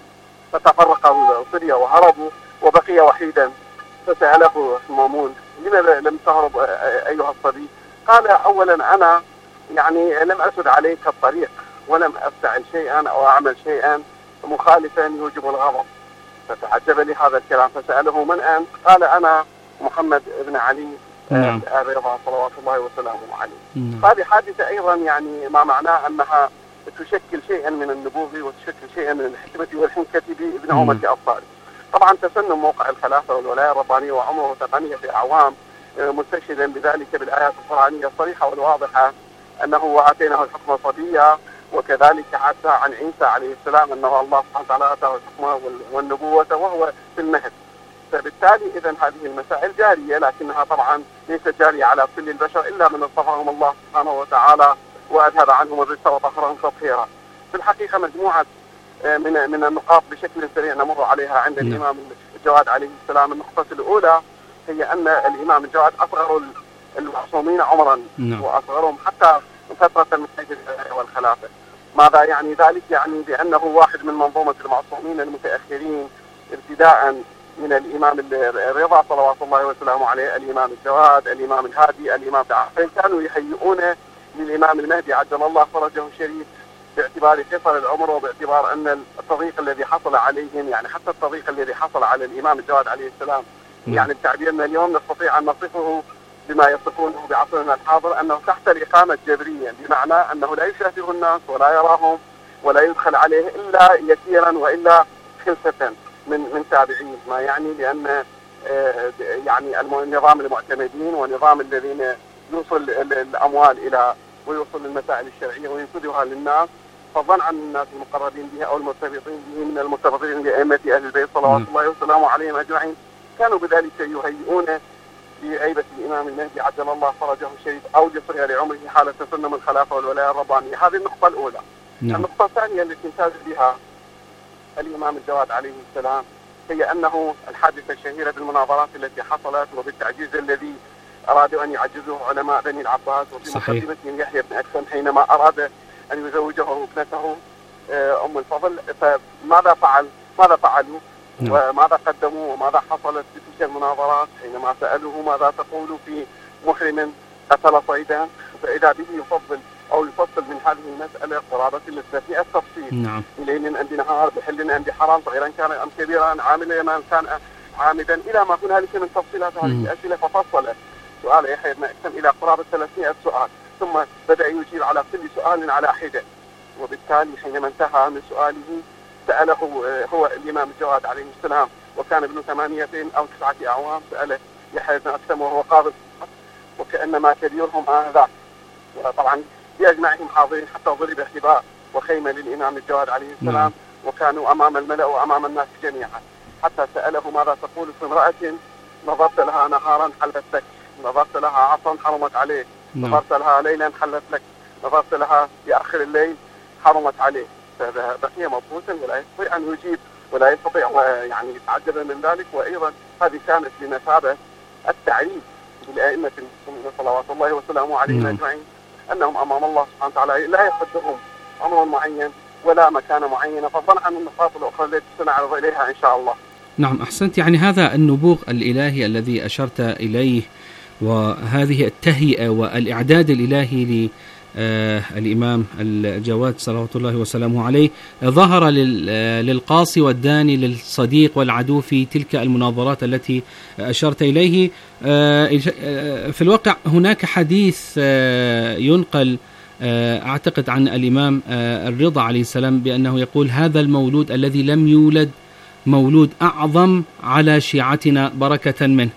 Speaker 11: فتفرق الصبية وهربوا وبقي وحيدا. فسأله المأمون لماذا لم تهرب أيها الصبي؟ قال أولا أنا يعني لم أسد عليك الطريق ولم أفعل شيئا أو أعمل شيئا مخالفا يوجب الغضب. فتعجب لهذا الكلام فسأله من أنت؟ قال أنا محمد بن علي الرضا صلوات الله وسلامه عليه. هذه حادثة أيضا يعني ما معناه أنها تشكل شيئا من النبوغ وتشكل شيئا من الحكمة والحنكة بابن عمر الأبطال. طبعا تسنم موقع الخلافة والولاية الربانية وعمره 8 أعوام مستشهدا بذلك بالآيات القرآنية الصريحة والواضحة أنه وآتيناه الحكم صبيا، وكذلك حتى عن عيسى عليه السلام أنه الله سبحانه وتعالى آتاه الحكمة والنبوة وهو في المهد. فبالتالي إذن هذه المسائل جارية، لكنها طبعا ليست جارية على كل البشر إلا من اصطفاهم الله سبحانه وتعالى وأذهب عنهم الرجس وطهرهم تطهيرا. في الحقيقة مجموعة من النقاط بشكل سريع نمر عليها عند الإمام الجواد عليه السلام. النقطة الأولى هي أن الإمام الجواد أصغر المعصومين عمرا وأصغرهم حتى فترة المسيح والخلافة. ماذا يعني ذلك؟ يعني بأنه واحد من منظومة المعصومين المتأخرين ابتداء من الإمام الرضا صلوات الله وسلامه عليه، الإمام الجواد، الإمام الهادي، الإمام جعفر، كانوا يهيئون للإمام المهدي عجل الله فرجه الشريف باعتبار قصر العمر وباعتبار أن التضييق الذي حصل عليهم، يعني حتى التضييق الذي حصل على الإمام الجواد عليه السلام، يعني بتعبيرنا اليوم نستطيع أن نصفه بما يصفونه بعصرنا الحاضر أنه تحت الإقامة الجبرية، بمعنى أنه لا يشاهده الناس ولا يراهم ولا يدخل عليه إلا يسيرا وإلا خلفة من تابعين، ما يعني بأن يعني النظام المعتمدين ونظام الذين يوصل الأموال إلى ويوصل المسائل الشرعية وينفذها للناس، فضلا عن الناس المقربين به أو المرتبطين به من المرتبطين بأئمة أهل البيت صلوات الله وسلامه عليهم أجمعين، كانوا بذلك يهيئون بغيبة الإمام المهدي عجل الله فرجه الشريف أو لصغر لعمره حالة سنة الخلافة والولاية الربانية. هذه النقطة الأولى. النقطة الثانية التي امتاز بها الإمام الجواد عليه السلام هي أنه الحادثة الشهيرة بالمناظرات التي حصلت وبالتعجيز الذي أرادوا أن يعجزوه علماء بني العباس، وفي مقدمتهم يحيى بن أكثم حينما أراد أن يزوجه ابنته أم الفضل، فماذا فعلوا وماذا قدموا وماذا حصلت في تلك المناظرات؟ حينما سألوه ماذا تقول في محرم قتل صيدا، فإذا به يفصل من هذه المسألة قرابة ال300 تفصيل، ليل عند نهار، بحل عند حرام، صغيرا كان أم كبيرا، عاملا من كان عامدا، إلى ما هنالك من تفصيلات هذه الأسئلة، ففصل سؤال يحيى بن أكثم إلى قرابة 300 سؤال، ثم بدأ يجيب على كل سؤال على حدة، وبالتالي حينما انتهى من سؤاله سأله هو الإمام الجواد عليه السلام وكان ابن 8 أو 9 أعوام، سأله يحيى بن أكثم وهو قاضي وكأنما كبيرهم آنذاك، وطبعا بأجمعهم حاضرين حتى ضرب احتباء وخيمة للإمام الجواد عليه السلام وكانوا أمام الملأ وأمام الناس جميعا، حتى سأله ماذا تقول في امرأة نظرت لها نهارا حلت لك، نظرت لها عصرا حرمت عليك، نظرت لها ليلا حلت لك، نظرت لها في آخر الليل حرمت عليه، فبقي مبهوتا ولا يستطيع أن يجيب ولا يستطيع يعني يتعجب من ذلك. وأيضا هذه كانت بمثابة التعريف بالأئمة المسلمين صلوات الله وسلامه عليهم أجمعين أنهم أمام الله سبحانه وتعالى لا يقدرهم أمر معين ولا مكان معين، فضلا عن النقاط الأخرى التي سنعرض إليها إن شاء الله.
Speaker 6: نعم، أحسنت. يعني هذا النبوغ الإلهي الذي أشرت إليه وهذه التهيئة والإعداد الإلهي للإمام الجواد صلوات الله وسلامه عليه ظهر للقاصي والداني للصديق والعدو في تلك المناظرات التي أشرت إليه. في الواقع هناك حديث ينقل أعتقد عن الإمام الرضا عليه السلام بأنه يقول: هذا المولود الذي لم يولد مولود أعظم على شيعتنا بركة منه.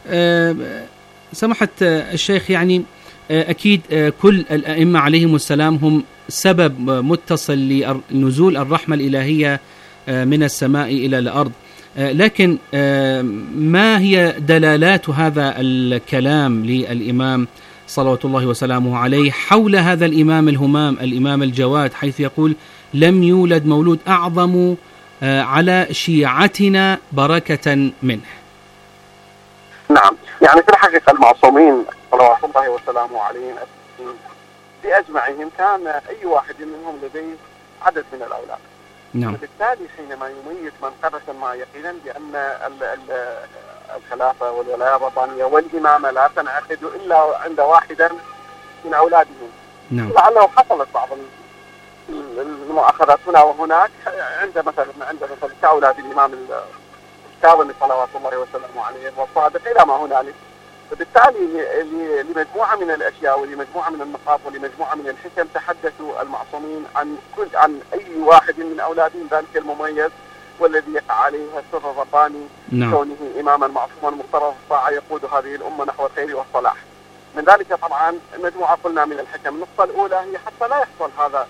Speaker 6: سمحت الشيخ، يعني أكيد كل الأئمة عليهم السلام هم سبب متصل لنزول الرحمة الإلهية من السماء إلى الأرض، لكن ما هي دلالات هذا الكلام للإمام صلوات الله وسلامه عليه حول هذا الإمام الهمام الإمام الجواد، حيث يقول: لم يولد مولود أعظم على شيعتنا بركة منه؟
Speaker 11: نعم، يعني في الحقيقة المعصومين صلوات الله وسلامه عليهم بأجمعهم كان أي واحد منهم لديه عدد من الأولاد.
Speaker 6: نعم.
Speaker 11: وبالتالي حينما يميز من قبسا ما يقينا بأن الخلافة والولاية الربانية والإمامة لا تنعقد إلا عند واحدا من أولادهم.
Speaker 6: نعم.
Speaker 11: لعله حصلت بعض المؤاخذات هنا وهناك عند مثلا كأولاد الإمام الكاظم صلوات الله وسلامه عليه والصادق إلى ما هنالك. فبالتالي لمجموعة من الأشياء ولمجموعة من النقاط ولمجموعة من الحكم تحدثوا المعصومين عن أي واحد من أولادهم ذلك المميز والذي يقع عليه السر الرباني.
Speaker 6: نعم.
Speaker 11: كونه إماما معصوما مقترض الطاعة يقود هذه الأمة نحو الخير والصلاح. من ذلك طبعا مجموعة قلنا من الحكم. النقطة الأولى هي حتى لا يحصل هذا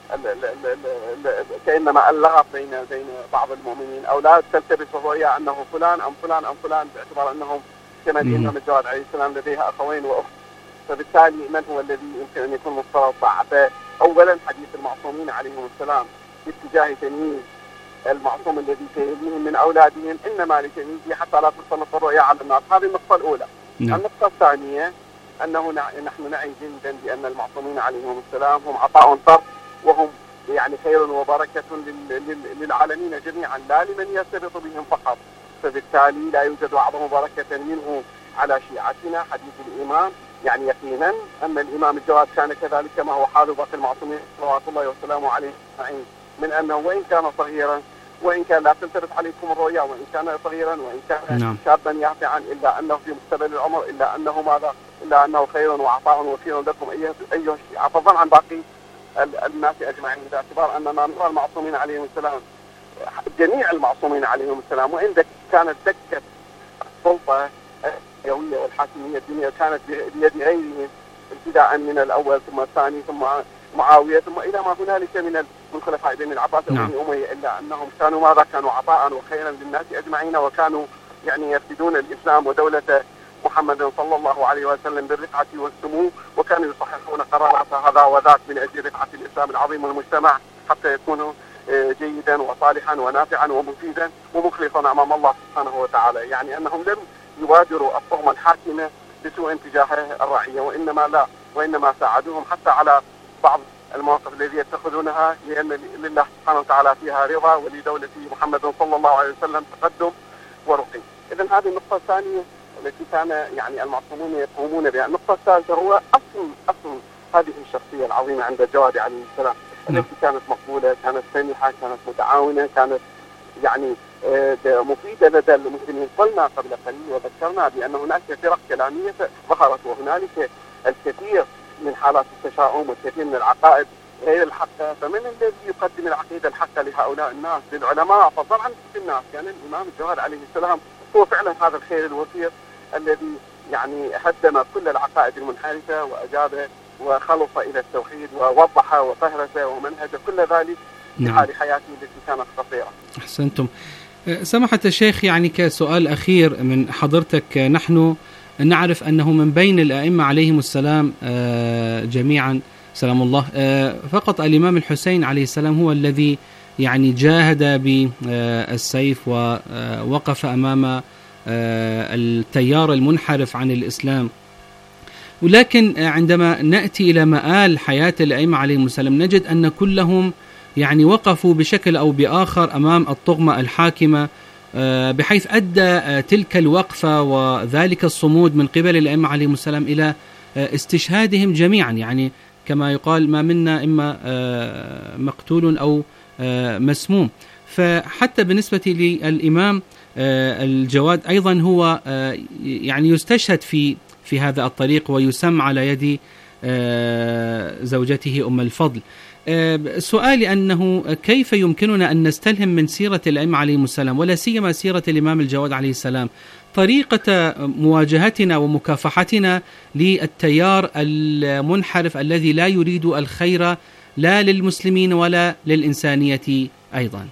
Speaker 11: كأنما اللغط بين بعض المؤمنين أو لا تلتبس الرؤيا أنه فلان أم فلان أم فلان باعتبار أنهم كما الإمام الجواد عليه السلام لديها أخوين وأخت، فبالتالي من هو الذي يمكن أن يكون مفترض طاعته؟ أولا حديث المعصومين عليهم السلام باتجاه تمييز المعصوم الذي سيبنيهم من أولادهم، إنما لتمييزه حتى لا تسلط الرؤيا على الناس. هذه النقطة الأولى. النقطة الثانية أنه نحن نعي جدا بأن المعصومين عليهم السلام هم عطاء صرف، وهم يعني خير وبركة للعالمين جميعا، لا لمن يرتبط بهم فقط. فبالتالي لا يوجد أعظم بركة منه على شيعتنا. حديث الإمام يعني يقينا أن الإمام الجواد كان كذلك كما هو حال باقي المعصومين صلوات الله وسلامه عليه أجمعين، من أنه وإن كان صغيرا، وإن كان لا تلتبس عليكم الرؤيا، وإن كان صغيرا، وإن كان شابا يافعا، إلا أنه في مستقبل العمر، إلا أنه ماذا؟ إلا أنه خير وعطاء وفير لكم أيها الشيعة، فضلا عن باقي الناس أجمعين، باعتبار أننا نرى المعصومين عليهم السلام، جميع المعصومين عليهم السلام، وإن كانت دكة السلطة الحيوية والحاكمية الدنيا كانت بيد غيرهم، ابتداء من الأول ثم الثاني ثم معاوية ثم إلى ما هنالك من خلفاء بني العباس وبني أمية، إلا أنهم كانوا ماذا؟ كانوا عطاء وخيرا للناس أجمعين، وكانوا يعني يفسدون الإسلام ودولة محمد صلى الله عليه وسلم بالرفعة والسمو، وكانوا يصححون قرارات هذا وذاك من أجل رفعة الإسلام العظيم والمجتمع، حتى يكونوا جيدا وصالحا ونافعا ومفيدا ومخلصا أمام الله سبحانه وتعالى. يعني أنهم لم يبادروا الطغمة الحاكمة بسوء تجاه الرعية، وإنما ساعدوهم حتى على بعض المواقف التي يتخذونها، لأن لله سبحانه وتعالى فيها رضا، ولدولة محمد صلى الله عليه وسلم تقدم ورقي. إذن هذه النقطة الثانية التي كان يعني المعصومون يقومون بها. النقطة الثالثة هو أصل هذه الشخصية العظيمة عند الجواد عليه السلام، التي كانت مقبولة، كانت سمحة، كانت متعاونة، كانت يعني مفيدة لدى المسلمين. قلنا قبل قليل وذكرنا بأن هناك فرق كلامية ظهرت، وهنالك الكثير من حالات التشاؤم والكثير من العقائد غير الحقة، فمن الذي يقدم العقيدة الحقة لهؤلاء الناس للعلماء فضلا عن الناس؟ يعني الإمام الجواد عليه السلام هو فعلا هذا الخير الوفير الذي يعني هدم كل العقائد المنحرفة وأجاب وخلص إلى التوحيد ووضح وفهرس ومنهج كل ذلك في حال حياته التي كانت قصيرة.
Speaker 6: أحسنتم. سماحة الشيخ، يعني كسؤال أخير من حضرتك، نحن نعرف أنه من بين الأئمة عليهم السلام جميعا سلام الله فقط الإمام الحسين عليه السلام هو الذي يعني جاهد بالسيف ووقف أمام التيار المنحرف عن الإسلام. ولكن عندما نأتي إلى مآل حياة الأئمة عليهم السلام نجد أن كلهم يعني وقفوا بشكل أو بآخر أمام الطغمة الحاكمة، بحيث أدى تلك الوقفة وذلك الصمود من قبل الأئمة عليهم السلام إلى استشهادهم جميعا. يعني كما يقال ما منا إما مقتول أو مسموم. فحتى بالنسبة للإمام الجواد أيضا هو يعني يستشهد في هذا الطريق ويسمى على يد زوجته أم الفضل. سؤالي أنه كيف يمكننا أن نستلهم من سيرة الأئمة عليهم السلام ولا سيما سيرة الإمام الجواد عليه السلام طريقة مواجهتنا ومكافحتنا للتيار المنحرف الذي لا يريد الخير لا للمسلمين ولا للإنسانية أيضا؟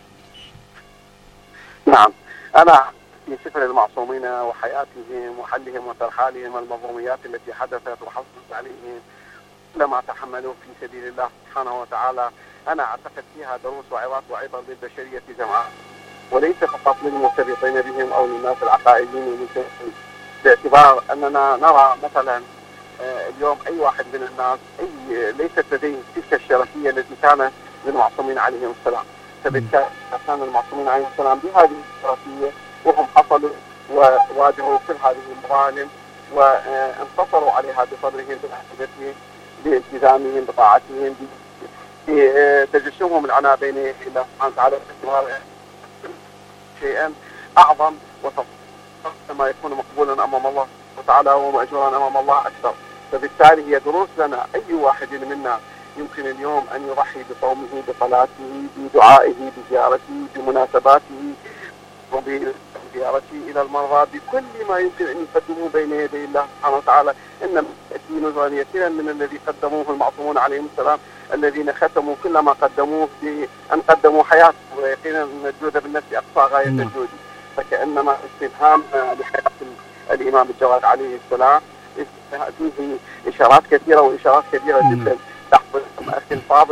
Speaker 11: نعم، أنا في سفر المعصومين وحياتهم وحلهم وترحالهم المظلوميات التي حدثت وحصلت عليهم لما تحملوا في سبيل الله سبحانه وتعالى، أنا أعتقد فيها دروس وعظات وعبر للبشرية جمعاء، وليس فقط للمرتبطين بهم أو للناس العقائديين، باعتبار أننا نرى مثلا اليوم أي واحد من الناس ليست لديه تلك الشرفية التي كانت للمعصومين عليهم السلام. فبالتالي كان المعصومين عليهم السلام بهذه الشرفية وهم حصلوا وواجهوا كل هذه المظالم وانتصروا عليها بصبرهم بحجتهم بالتزامهم بطاعتهم بتجسمهم العناء بين الله سبحانه وتعالى باعتبار شيئا أعظم وما يكون مقبولا أمام الله وتعالى ومأجورا أمام الله أكثر. فبالتالي هي دروس لنا، أي واحد منا يمكن اليوم أن يضحي بصومه بصلاته بدعائه بزيارته بمناسباته وبزيارته إلى المرضى بكل ما يمكن أن يقدموه بين يدي الله سبحانه وتعالى. إنما يأتي نزلا يسيرا من الذي قدموه المعصومون عليهم السلام الذين ختموا كل ما قدموه بأن قدموا حياته، ويقينا أن الجود بالنفس أقصى غاية الجود. فكأنما استلهام لحياة الإمام الجواد عليه السلام فيه إشارات كثيرة وإشارات كبيرة جدا تحفظ أخي الفاضل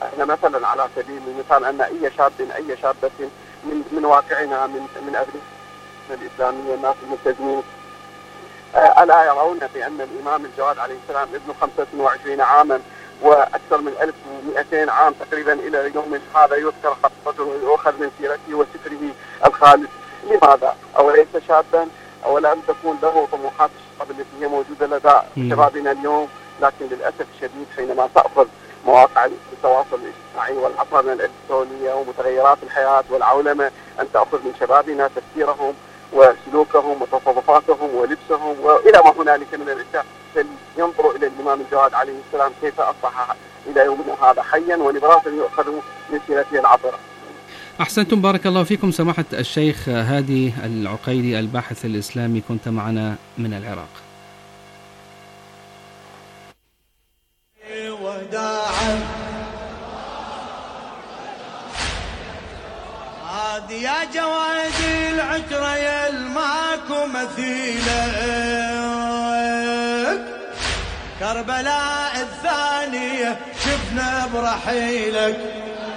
Speaker 11: احنا مثلا على سبيل المثال ان اي شابه من واقعنا من ابناء الاسلاميه الناس الملتزمين الا يرون بان الامام الجواد عليه السلام ابن 25 عاما واكثر من 1200 عام تقريبا الى يوم هذا يذكر رجل ويؤخذ من سيرته وسفره الخالد. لماذا؟ اوليس شابا؟ اولم تكون له طموحات الشباب التي هي موجوده لدى شبابنا اليوم؟ لكن للاسف الشديد حينما تاخذ مواقع التواصل الاجتماعي والعصرنه الالكترونيه ومتغيرات الحياه والعولمه ان تاخذ من شبابنا تفكيرهم وسلوكهم وتصرفاتهم ولبسهم والى ما هنالك من الاشياء، ينظروا الى الامام الجواد عليه السلام كيف اصبح الى يومنا هذا حيا ونبراس يؤخذ من سيرته العطره.
Speaker 6: أحسنتم، بارك الله فيكم. سماحة الشيخ هادي العقيلي الباحث الإسلامي، كنت معنا من العراق.
Speaker 8: وداعا هذه يا جواد العترة يلماكو مثيلك، كربلاء الثانية شفنا برحيلك،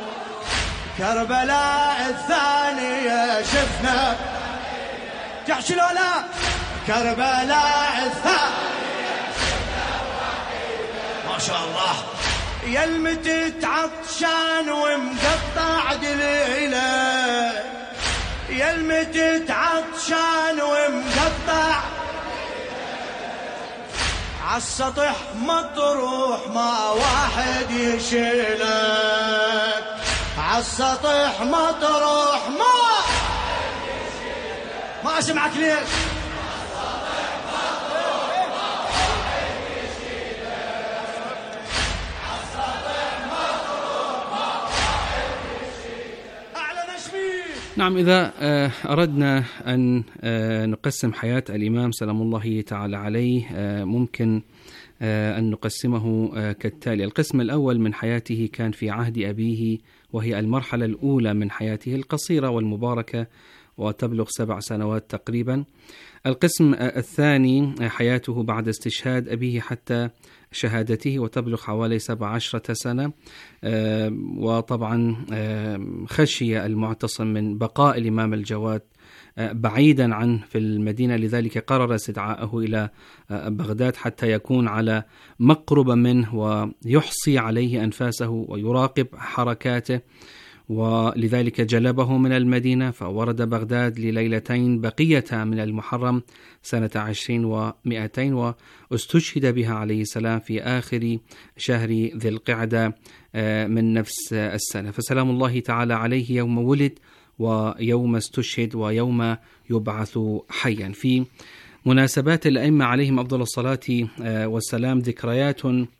Speaker 8: كربلاء الثانية شفنا جحش لولا، كربلاء الثانية شفنا برحيلك ما شاء الله. يلمتت عطشان ومقطع دليلك، يلمتت عطشان ومقطع عالسطح مطروح ما واحد يشيلك، عالسطح مطروح ما اسمعك ليش.
Speaker 6: نعم، إذا أردنا أن نقسم حياة الإمام سلام الله تعالى عليه ممكن أن نقسمه كالتالي. القسم الأول من حياته كان في عهد أبيه، وهي المرحلة الأولى من حياته القصيرة والمباركة وتبلغ 7 سنوات تقريبا. القسم الثاني حياته بعد استشهاد أبيه حتى شهادته وتبلغ حوالي 17 سنة، وطبعا خشي المعتصم من بقاء الإمام الجواد بعيدا عنه في المدينة، لذلك قرر استدعاءه إلى بغداد حتى يكون على مقرب منه ويحصي عليه أنفاسه ويراقب حركاته، ولذلك جلبه من المدينة فورد بغداد لليلتين بقية من المحرم سنة 20 و200، واستشهد بها عليه السلام في آخر شهر ذي القعدة من نفس السنة. فسلام الله تعالى عليه يوم ولد ويوم استشهد ويوم يبعث حيا. في مناسبات الأئمة عليهم أفضل الصلاة والسلام ذكريات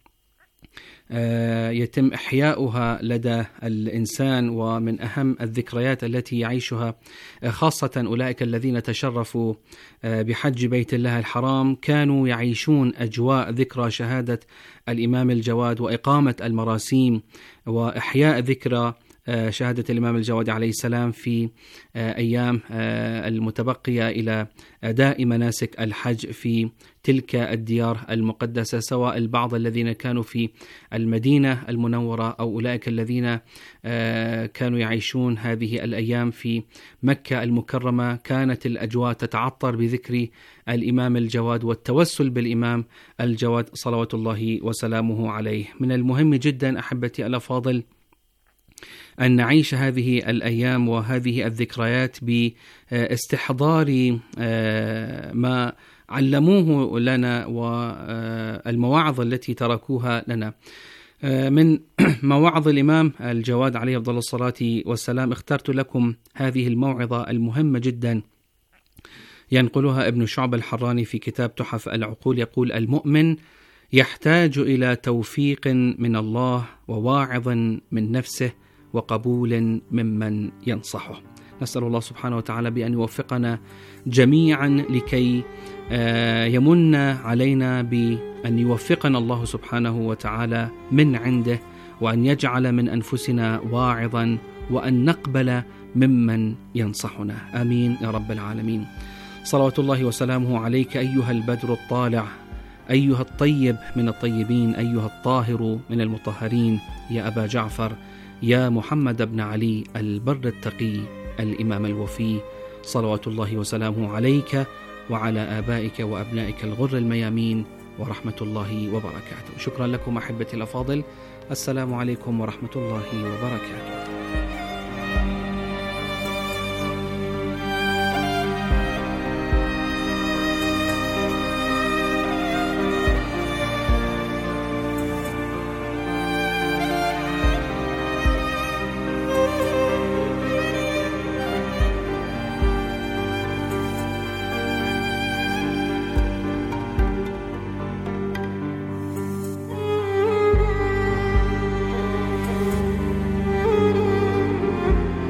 Speaker 6: يتم إحياؤها لدى الإنسان، ومن أهم الذكريات التي يعيشها خاصة أولئك الذين تشرفوا بحج بيت الله الحرام كانوا يعيشون أجواء ذكرى شهادة الإمام الجواد وإقامة المراسيم وإحياء ذكرى شهادة الإمام الجواد عليه السلام في أيام المتبقية إلى أداء مناسك الحج في تلك الديار المقدسة، سواء البعض الذين كانوا في المدينة المنورة أو أولئك الذين كانوا يعيشون هذه الأيام في مكة المكرمة. كانت الأجواء تتعطر بذكر الإمام الجواد والتوسل بالإمام الجواد صلوات الله وسلامه عليه. من المهم جدا أحبتي الأفاضل أن نعيش هذه الأيام وهذه الذكريات باستحضار ما علموه لنا والمواعظ التي تركوها لنا. من مواعظ الإمام الجواد عليه أفضل الصلاة والسلام اخترت لكم هذه الموعظة المهمة جدا، ينقلها ابن شعب الحراني في كتاب تحف العقول. يقول: المؤمن يحتاج إلى توفيق من الله وواعظ من نفسه وقبول ممن ينصحه. نسأل الله سبحانه وتعالى بأن يوفقنا جميعا لكي يمن علينا بأن يوفقنا الله سبحانه وتعالى من عنده، وأن يجعل من أنفسنا واعظا، وأن نقبل ممن ينصحنا. آمين يا رب العالمين. صلوات الله وسلامه عليك أيها البدر الطالع، أيها الطيب من الطيبين، أيها الطاهر من المطهرين، يا أبا جعفر، يا محمد بن علي البر التقي الإمام الوفي، صلوات الله وسلامه عليك وعلى آبائك وأبنائك الغر الميامين، ورحمة الله وبركاته. شكرا لكم أحبتي الأفاضل، السلام عليكم ورحمة الله وبركاته.